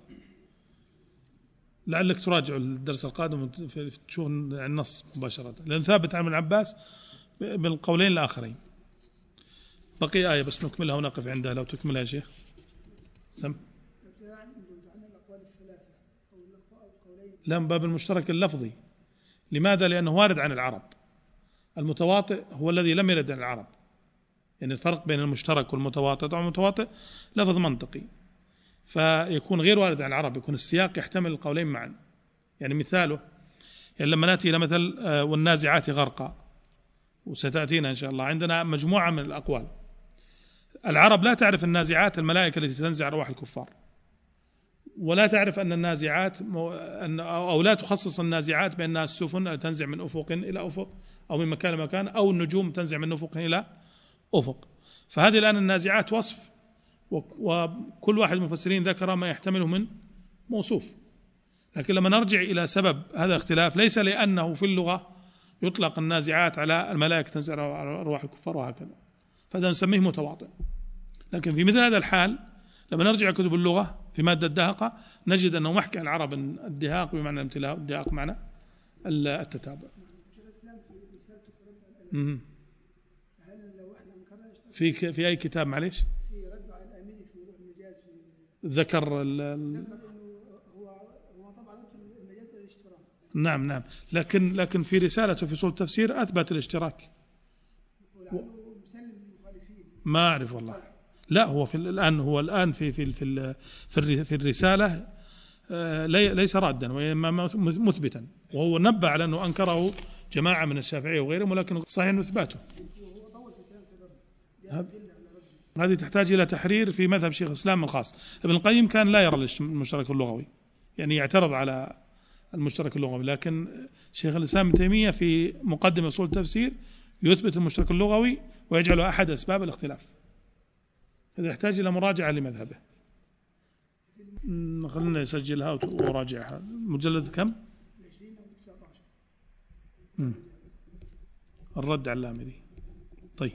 لعلك تراجع الدرس القادم تشوف النص مباشرة، لأن ثابت عن ابن عباس بالقولين الآخرين. بقي آية بس نكملها ونقف عندها، لو تكملها يا شيخ. سم. لا من باب المشترك اللفظي. لماذا؟ لأنه وارد عن العرب. المتواطئ هو الذي لم يرد عن العرب، يعني الفرق بين المشترك والمتواطئ، طبعا المتواطئ لفظ منطقي فيكون غير وارد عن العرب، يكون السياق يحتمل القولين معا. يعني مثاله يعني لما نأتي إلى مثل والنازعات غرقا، وستأتينا إن شاء الله، عندنا مجموعة من الأقوال. العرب لا تعرف النازعات الملائكة التي تنزع أرواح الكفار، ولا تعرف أن النازعات أو لا تخصص النازعات بأنها السفن تنزع من أفق إلى أفق أو من مكان لمكان، أو النجوم تنزع من أفق إلى أفق. فهذه الآن النازعات وصف، وكل واحد من المفسرين ذكر ما يحتمله من موصوف. لكن لما نرجع إلى سبب هذا الاختلاف، ليس لأنه في اللغة يطلق النازعات على الملائكة تنزع أرواح الكفار وهكذا، فهذا نسميه متواطئ. لكن في مثل هذا الحال لما نرجع كتب اللغة في مادة الدهقة نجد أنه محكي عن العرب الدهاق بمعنى الامتلاء، الدهاق معنى التتابع. في في أي كتاب معليش؟ في رد على الأميني في موضوع المجاز، ذكر ال هو هو طبعا المجاز الاشتراك. نعم نعم، لكن لكن في رسالته في صلب التفسير أثبت الاشتراك. و... ما أعرف والله. لا هو في الآن هو الآن في في في في, في الرسالة ليس رادا وإنما مثبتا، وهو نبه على أنه أنكره جماعة من الشافعية وغيرهم، ولكن صحيح أنه إثباته. هذه تحتاج إلى تحرير في مذهب شيخ الإسلام الخاص. ابن القيم كان لا يرى المشترك اللغوي، يعني يعترض على المشترك اللغوي، لكن شيخ الإسلام ابن تيمية في مقدمة أصول التفسير يثبت المشترك اللغوي ويجعله أحد أسباب الاختلاف. هذا يحتاج إلى مراجعة لمذهبه. خلنا يسجلها وراجعها. مجلد كم؟ الرد على الآمري. طيب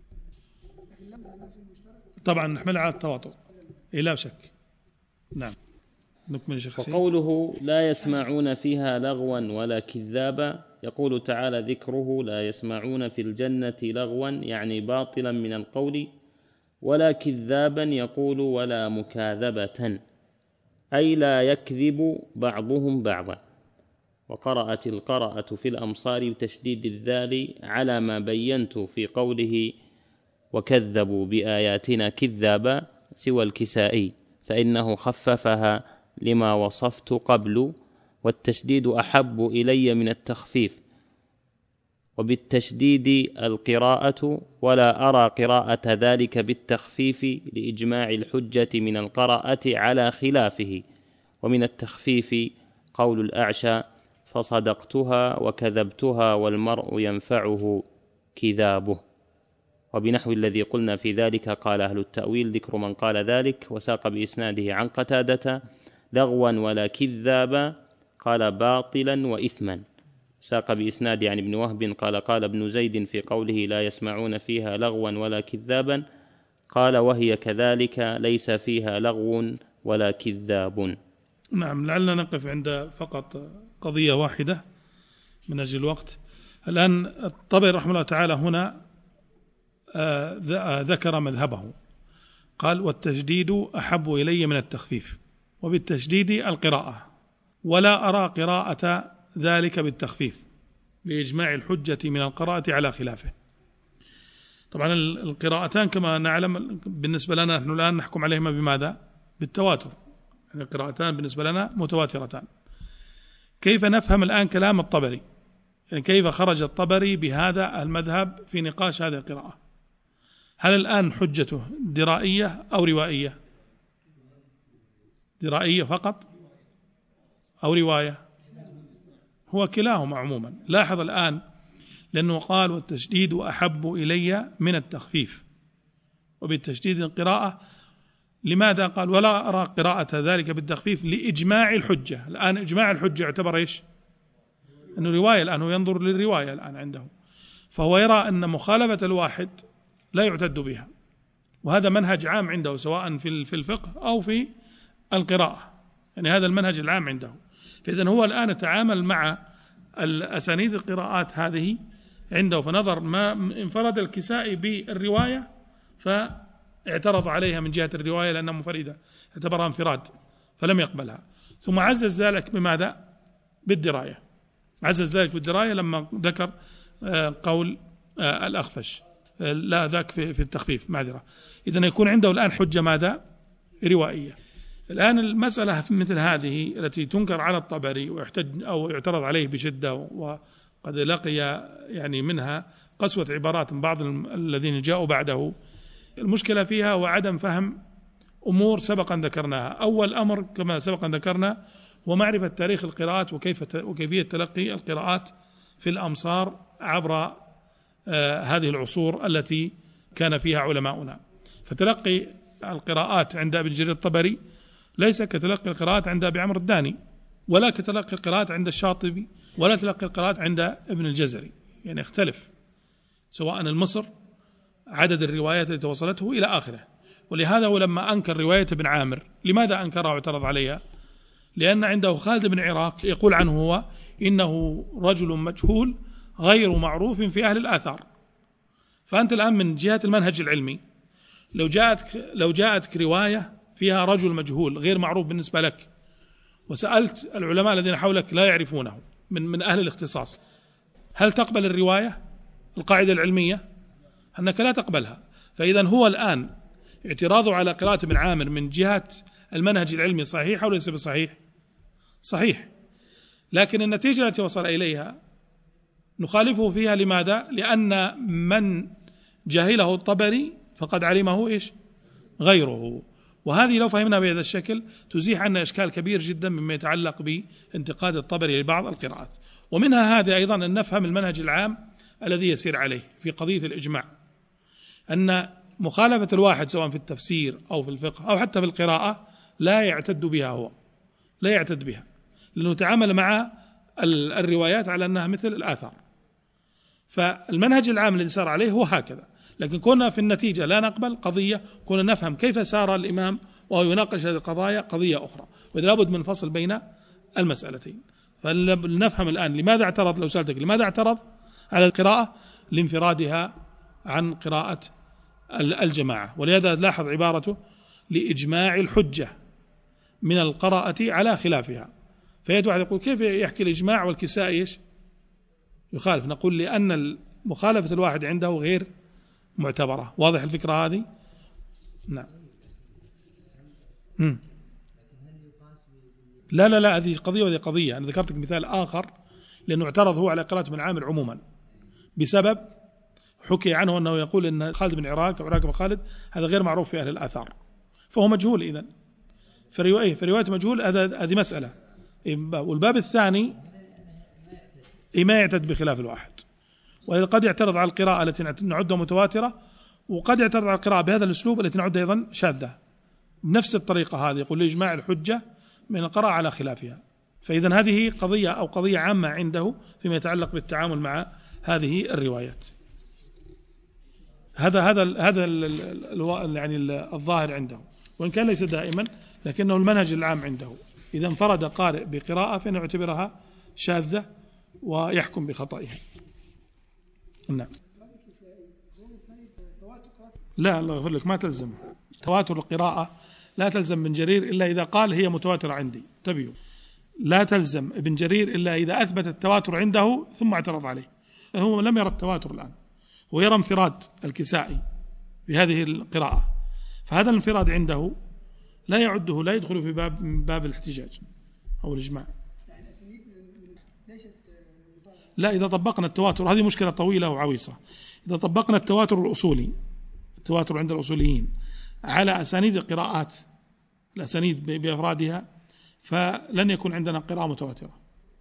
طبعا نحملها على التواطؤ إيه لا شك. نعم نكمل شيخ. وقوله لا يسمعون فيها لغوا ولا كذابا، يقول تعالى ذكره لا يسمعون في الجنة لغوا يعني باطلا من القول، ولا كذابا يقول ولا مكاذبة أي لا يكذب بعضهم بعضا. وقرأت القراءة في الأمصار بتشديد الذال على ما بينت في قوله وكذبوا بآياتنا كذابا سوى الكسائي، فإنه خففها لما وصفت قبل، والتشديد أحب إلي من التخفيف. وبالتشديد القراءة، ولا أرى قراءة ذلك بالتخفيف لإجماع الحجة من القراءة على خلافه. ومن التخفيف قول الأعشى فصدقتها وكذبتها والمرء ينفعه كذابه. وبنحو الذي قلنا في ذلك قال أهل التأويل ذكر من قال ذلك، وساق بإسناده عن قتادة لغوا ولا كذابا قال باطلا وإثما. ساق بإسناده عن ابن وهب قال قال ابن زيد في قوله لا يسمعون فيها لغوا ولا كذابا قال وهي كذلك ليس فيها لغو ولا كذاب. نعم، لعلنا نقف عند فقط قضية واحدة من أجل الوقت. الآن الطبري رحمه الله تعالى هنا ذكر مذهبه، قال والتشديد أحب إلي من التخفيف، وبالتشديد القراءة، ولا أرى قراءة ذلك بالتخفيف بإجماع الحجة من القراءة على خلافه. طبعا القراءتان كما نعلم بالنسبة لنا نحن الآن نحكم عليهما بماذا؟ بالتواتر، يعني القراءتان بالنسبة لنا متواترتان. كيف نفهم الآن كلام الطبري؟ يعني كيف خرج الطبري بهذا المذهب في نقاش هذه القراءة؟ هل الآن حجته درائية أو روائية؟ درائية فقط أو رواية؟ هو كلاهما عموما. لاحظ الآن لأنه قال والتشديد أحب إلي من التخفيف، وبالتشديد القراءة. لماذا قال ولا أرى قراءة ذلك بالتخفيف؟ لإجماع الحجة. الآن إجماع الحجة يعتبر إيش؟ أنه رواية، الآن هو ينظر للرواية الآن عنده، فهو يرى أن مخالفة الواحد لا يعتد بها، وهذا منهج عام عنده سواء في الفقه أو في القراءة، يعني هذا المنهج العام عنده. فإذن هو الآن يتعامل مع الأسانيد القراءات هذه عنده، فنظر ما انفرد الكسائي بالرواية فاعترض عليها من جهة الرواية لأنها منفردة، اعتبرها انفراد فلم يقبلها، ثم عزز ذلك بماذا؟ بالدراية. عزز ذلك بالدراية لما ذكر قول الأخفش، لا ذاك في التخفيف معذرة. إذن يكون عنده الآن حجة ماذا؟ روائية. الآن المسألة مثل هذه التي تنكر على الطبري ويحتج أو يعترض عليه بشدة، وقد لقي يعني منها قسوة عبارات من بعض الذين جاءوا بعده، المشكلة فيها وعدم فهم أمور سبقا ذكرناها. أول أمر كما سبقا ذكرنا هو معرفة تاريخ القراءات وكيف وكيفية تلقي القراءات في الأمصار عبر آه هذه العصور التي كان فيها علماؤنا. فتلقي القراءات عند ابن جرير الطبري ليس كتلقي القراءات عند أبي عمرو الداني، ولا كتلقي القراءات عند الشاطبي، ولا تلقي القراءات عند ابن الجزري، يعني يختلف سواء المصر عدد الروايات التي وصلته إلى آخره. ولهذا ولما أنكر رواية ابن عامر، لماذا أنكرها واعترض عليها؟ لأن عنده خالد بن عراق يقول عنه هو إنه رجل مجهول غير معروف في أهل الآثار. فأنت الآن من جهة المنهج العلمي لو جاءتك لو جاءتك رواية فيها رجل مجهول غير معروف بالنسبة لك، وسألت العلماء الذين حولك لا يعرفونه من من أهل الاختصاص، هل تقبل الرواية؟ القاعدة العلمية أنك لا تقبلها. فإذا هو الآن اعتراضه على قراءة ابن عامر من جهة المنهج العلمي صحيح أو ليس بصحيح؟ صحيح، لكن النتيجة التي وصل إليها نخالفه فيها. لماذا؟ لأن من جاهله الطبري فقد علمه إيش؟ غيره. وهذه لو فهمنا بهذا الشكل تزيح عنا إشكال كبير جدا مما يتعلق بانتقاد الطبري لبعض القراءات. ومنها هذا أيضا أن نفهم المنهج العام الذي يسير عليه في قضية الإجماع، أن مخالفة الواحد سواء في التفسير أو في الفقه أو حتى في القراءة لا يعتد بها، هو لا يعتد بها لأنه تعامل مع الروايات على أنها مثل الآثار. فالمنهج العام الذي سار عليه هو هكذا. لكن كنا في النتيجة لا نقبل قضية، كنا نفهم كيف سار الإمام وهو يناقش هذه القضايا قضية أخرى، وإذا لابد من فصل بين المسألتين. فلنفهم الآن لماذا اعترض، لو سألتك لماذا اعترض على القراءة؟ لانفرادها عن قراءة الجماعة. ولهذا لاحظ عبارته لإجماع الحجة من القراءة على خلافها. فيد واحد يقول كيف يحكي الإجماع والكسائي إيش يخالف؟ نقول لأن مخالفة الواحد عنده غير معتبرة. واضح الفكرة هذه؟ نعم. مم. لا لا لا هذه قضية وهذه قضية. أنا ذكرتك مثال آخر لأنه اعترض هو على قراءة ابن عامر عموما بسبب حكي عنه أنه يقول أن خالد بن عراك أو عراك بن خالد هذا غير معروف في أهل الآثار، فهو مجهول. إذن في رواية في رواية مجهول، هذا هذه مسألة. والباب الثاني ما يعتد بخلاف الواحد. وقد يعترض على القراءة التي نعدها متواترة، وقد يعترض على القراءة بهذا الأسلوب التي نعدها أيضا شاذة بنفس الطريقة هذه. يقول لإجماع الحجة من القراءة على خلافها. فإذا هذه قضية أو قضية عامة عنده فيما يتعلق بالتعامل مع هذه الروايات. هذا هذا هذا يعني الظاهر عنده، وإن كان ليس دائما، لكنه المنهج العام عنده. إذا انفرد قارئ بقراءة فإنه يعتبرها شاذة ويحكم بخطئها. نعم. لا الله يغفر لك، ما تلزم تواتر القراءة، لا تلزم ابن جرير إلا إذا قال هي متواترة عندي. تبيوا، لا تلزم ابن جرير إلا إذا أثبت التواتر عنده ثم اعترض عليه. هو لم يرى التواتر الآن، هو يرى انفراد الكسائي بهذه القراءة، فهذا الانفراد عنده لا يعده، لا يدخل في باب من باب الاحتجاج أو الإجماع. لا، إذا طبقنا التواتر، هذه مشكلة طويلة وعويصة. إذا طبقنا التواتر الأصولي، التواتر عند الأصوليين، على أسانيد القراءات، الأسانيد بأفرادها، فلن يكون عندنا قراءة متواترة.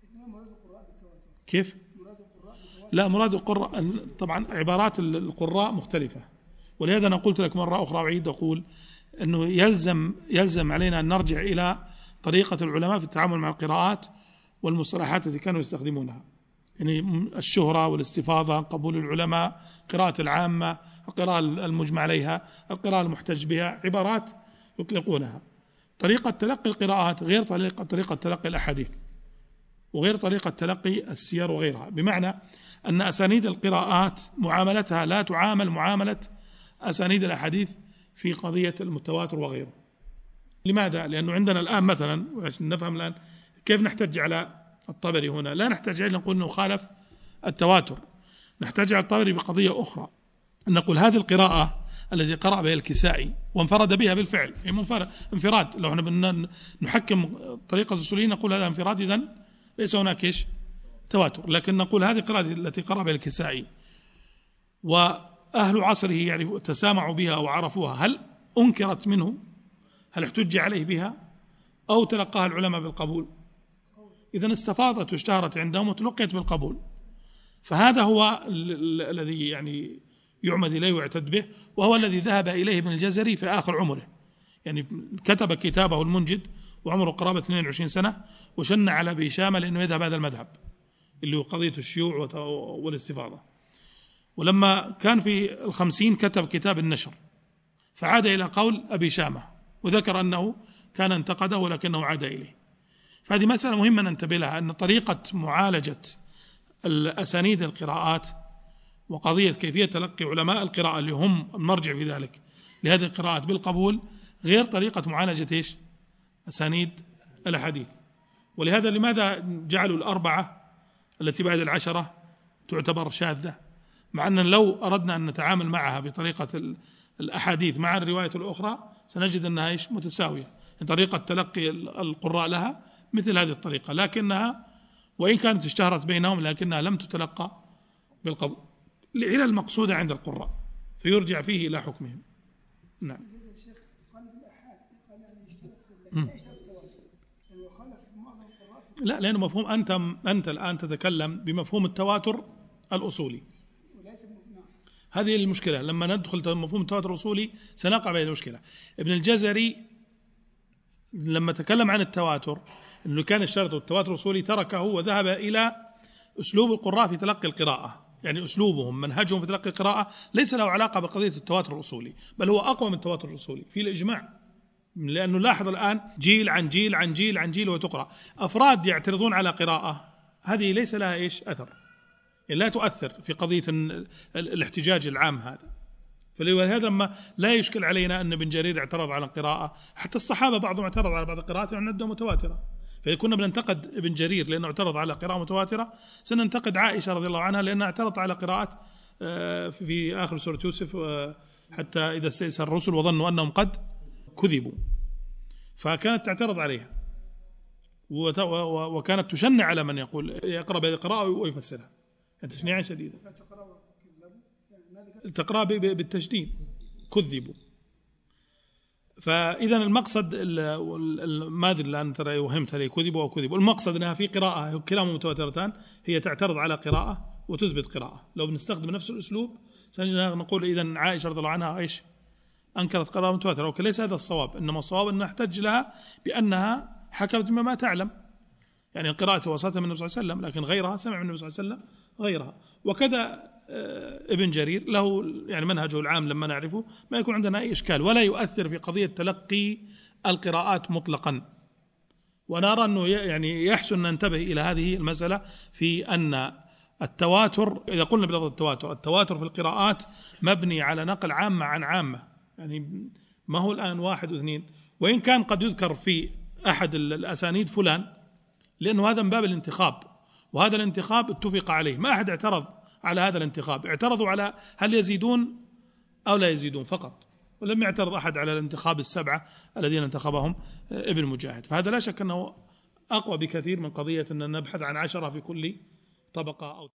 كيف؟ لا، مراد القراء طبعا عبارات القراء مختلفة، ولهذا أنا قلت لك مرة أخرى أعيد أقول أنه يلزم يلزم علينا أن نرجع إلى طريقة العلماء في التعامل مع القراءات والمصطلحات التي كانوا يستخدمونها، يعني الشهرة والاستفاضة، قبول العلماء، قراءة العامة، القراءة المجمع عليها، القراءة المحتج بها، عبارات يطلقونها. طريقة تلقي القراءات غير طريقة طريقة تلقي الأحاديث، وغير طريقة تلقي السير وغيرها، بمعنى أن أسانيد القراءات معاملتها لا تعامل معاملة أسانيد الأحاديث في قضية المتواتر وغيره. لماذا؟ لأنه عندنا الآن مثلا، وعشان نفهم الآن كيف نحتج على الطبري هنا، لا نحتج عليه نقول أنه خالف التواتر، نحتج على الطبري بقضية أخرى، أن نقول هذه القراءة التي قرأ بها الكسائي وانفرد بها بالفعل، هي انفراد. لو احنا نحكم طريقة الأصوليين نقول هذا انفراد، إذن ليس هناك إيش تواتر. لكن نقول هذه القراءة التي قرأ بها الكسائي وأهل عصره يعني تسامعوا بها وعرفوها، هل أنكرت منه؟ هل احتج عليه بها أو تلقاها العلماء بالقبول؟ إذن استفاضت واشتهرت عندهم وتلقيت بالقبول. فهذا هو الذي يعني يعمد إليه ويعتد به، وهو الذي ذهب إليه ابن الجزري في آخر عمره، يعني كتب كتابه المنجد وعمره قرابة اثنين وعشرين سنة، وشن على بيشامة لأنه يذهب هذا المذهب اللي هو قضية الشيوع والاستفاضة. ولما كان في الخمسين كتب كتاب النشر، فعاد إلى قول أبي شامة وذكر أنه كان انتقده ولكنه عاد إليه. فهذه مسألة مهمة ننتبه لها، أن طريقة معالجة الأسانيد القراءات وقضية كيفية تلقي علماء القراءة اللي هم المرجع في ذلك لهذه القراءات بالقبول غير طريقة معالجة إيش؟ أسانيد الأحاديث. ولهذا لماذا جعلوا الأربعة التي بعد العشرة تعتبر شاذة، مع أن لو أردنا أن نتعامل معها بطريقة الأحاديث مع الرواية الأخرى سنجد أنها إيش؟ متساوية، طريقة تلقي القراء لها مثل هذه الطريقة، لكنها وإن كانت اشتهرت بينهم لكنها لم تتلقى بالقبول لعلة المقصودة عند القراء، فيرجع فيه إلى حكمهم. نعم. لا، لأنه مفهوم أنت أنت الآن تتكلم بمفهوم التواتر الأصولي، هذه المشكلة. لما ندخل مفهوم التواتر الأصولي سنقع بهذه المشكلة. ابن الجزري لما تكلم عن التواتر أنه كان الشرط التواتر الأصولي تركه وذهب إلى أسلوب القراء في تلقي القراءة، يعني أسلوبهم منهجهم في تلقي القراءة ليس له علاقة بقضية التواتر الأصولي، بل هو أقوى من التواتر الأصولي في الإجماع. لأنه لاحظ الآن جيل عن جيل عن جيل عن جيل وتقرأ، أفراد يعترضون على قراءة هذه ليس لها إيش أثر، يعني لا تؤثر في قضية الاحتجاج العام هذا. فلهذا لما لا يشكل علينا أن ابن جرير اعترض على القراءة، حتى الصحابة بعضهم اعترض على بعض القراءات وعنده متواترة، فإذا كنا بننتقد ابن جرير لأنه اعترض على قراءة متواترة سننتقد عائشة رضي الله عنها لأنها اعترضت على قراءات في آخر سورة يوسف حتى إذا استيأس الرسل وظنوا أنهم قد كذبوا، فكانت تعترض عليها وكانت تشنع على من يقول يقرأ بهذه القراءة ويفسرها، تشنيعا شديدا. تقرأ بالتشديد كذبوا. فإذا المقصد ما أدري الآن ترى وهمت هل كذب أو كذب، والمقصد أنها في قراءة كلاهما متواترتان، هي تعترض على قراءة وتثبت قراءة. لو بنستخدم نفس الأسلوب سنجد نقول إذن عائشة رضي الله عنها إيش أنكرت قراءة متواترة، ولكن ليس هذا الصواب، إنما الصواب أن نحتج لها بأنها حكمت بما ما تعلم، يعني القراءة وصلتها من النبي صلى الله عليه وسلم، لكن غيرها سمع من النبي صلى الله عليه وسلم غيرها. وكذا ابن جرير له يعني منهجه العام لما نعرفه ما يكون عندنا أي إشكال، ولا يؤثر في قضية تلقي القراءات مطلقا. ونرى أنه يعني يحسن أن ننتبه إلى هذه المسألة في أن التواتر، إذا قلنا بلفظ التواتر، التواتر في القراءات مبني على نقل عامة عن عامة، يعني ما هو الآن واحد واثنين، وإن كان قد يذكر في أحد الأسانيد فلان، لأنه هذا من باب الانتخاب، وهذا الانتخاب اتفق عليه، ما أحد اعترض على هذا الانتخاب، اعترضوا على هل يزيدون أو لا يزيدون فقط، ولم يعترض أحد على الانتخاب السبعة الذين انتخبهم ابن مجاهد. فهذا لا شك أنه أقوى بكثير من قضية أن نبحث عن عشرة في كل طبقة أو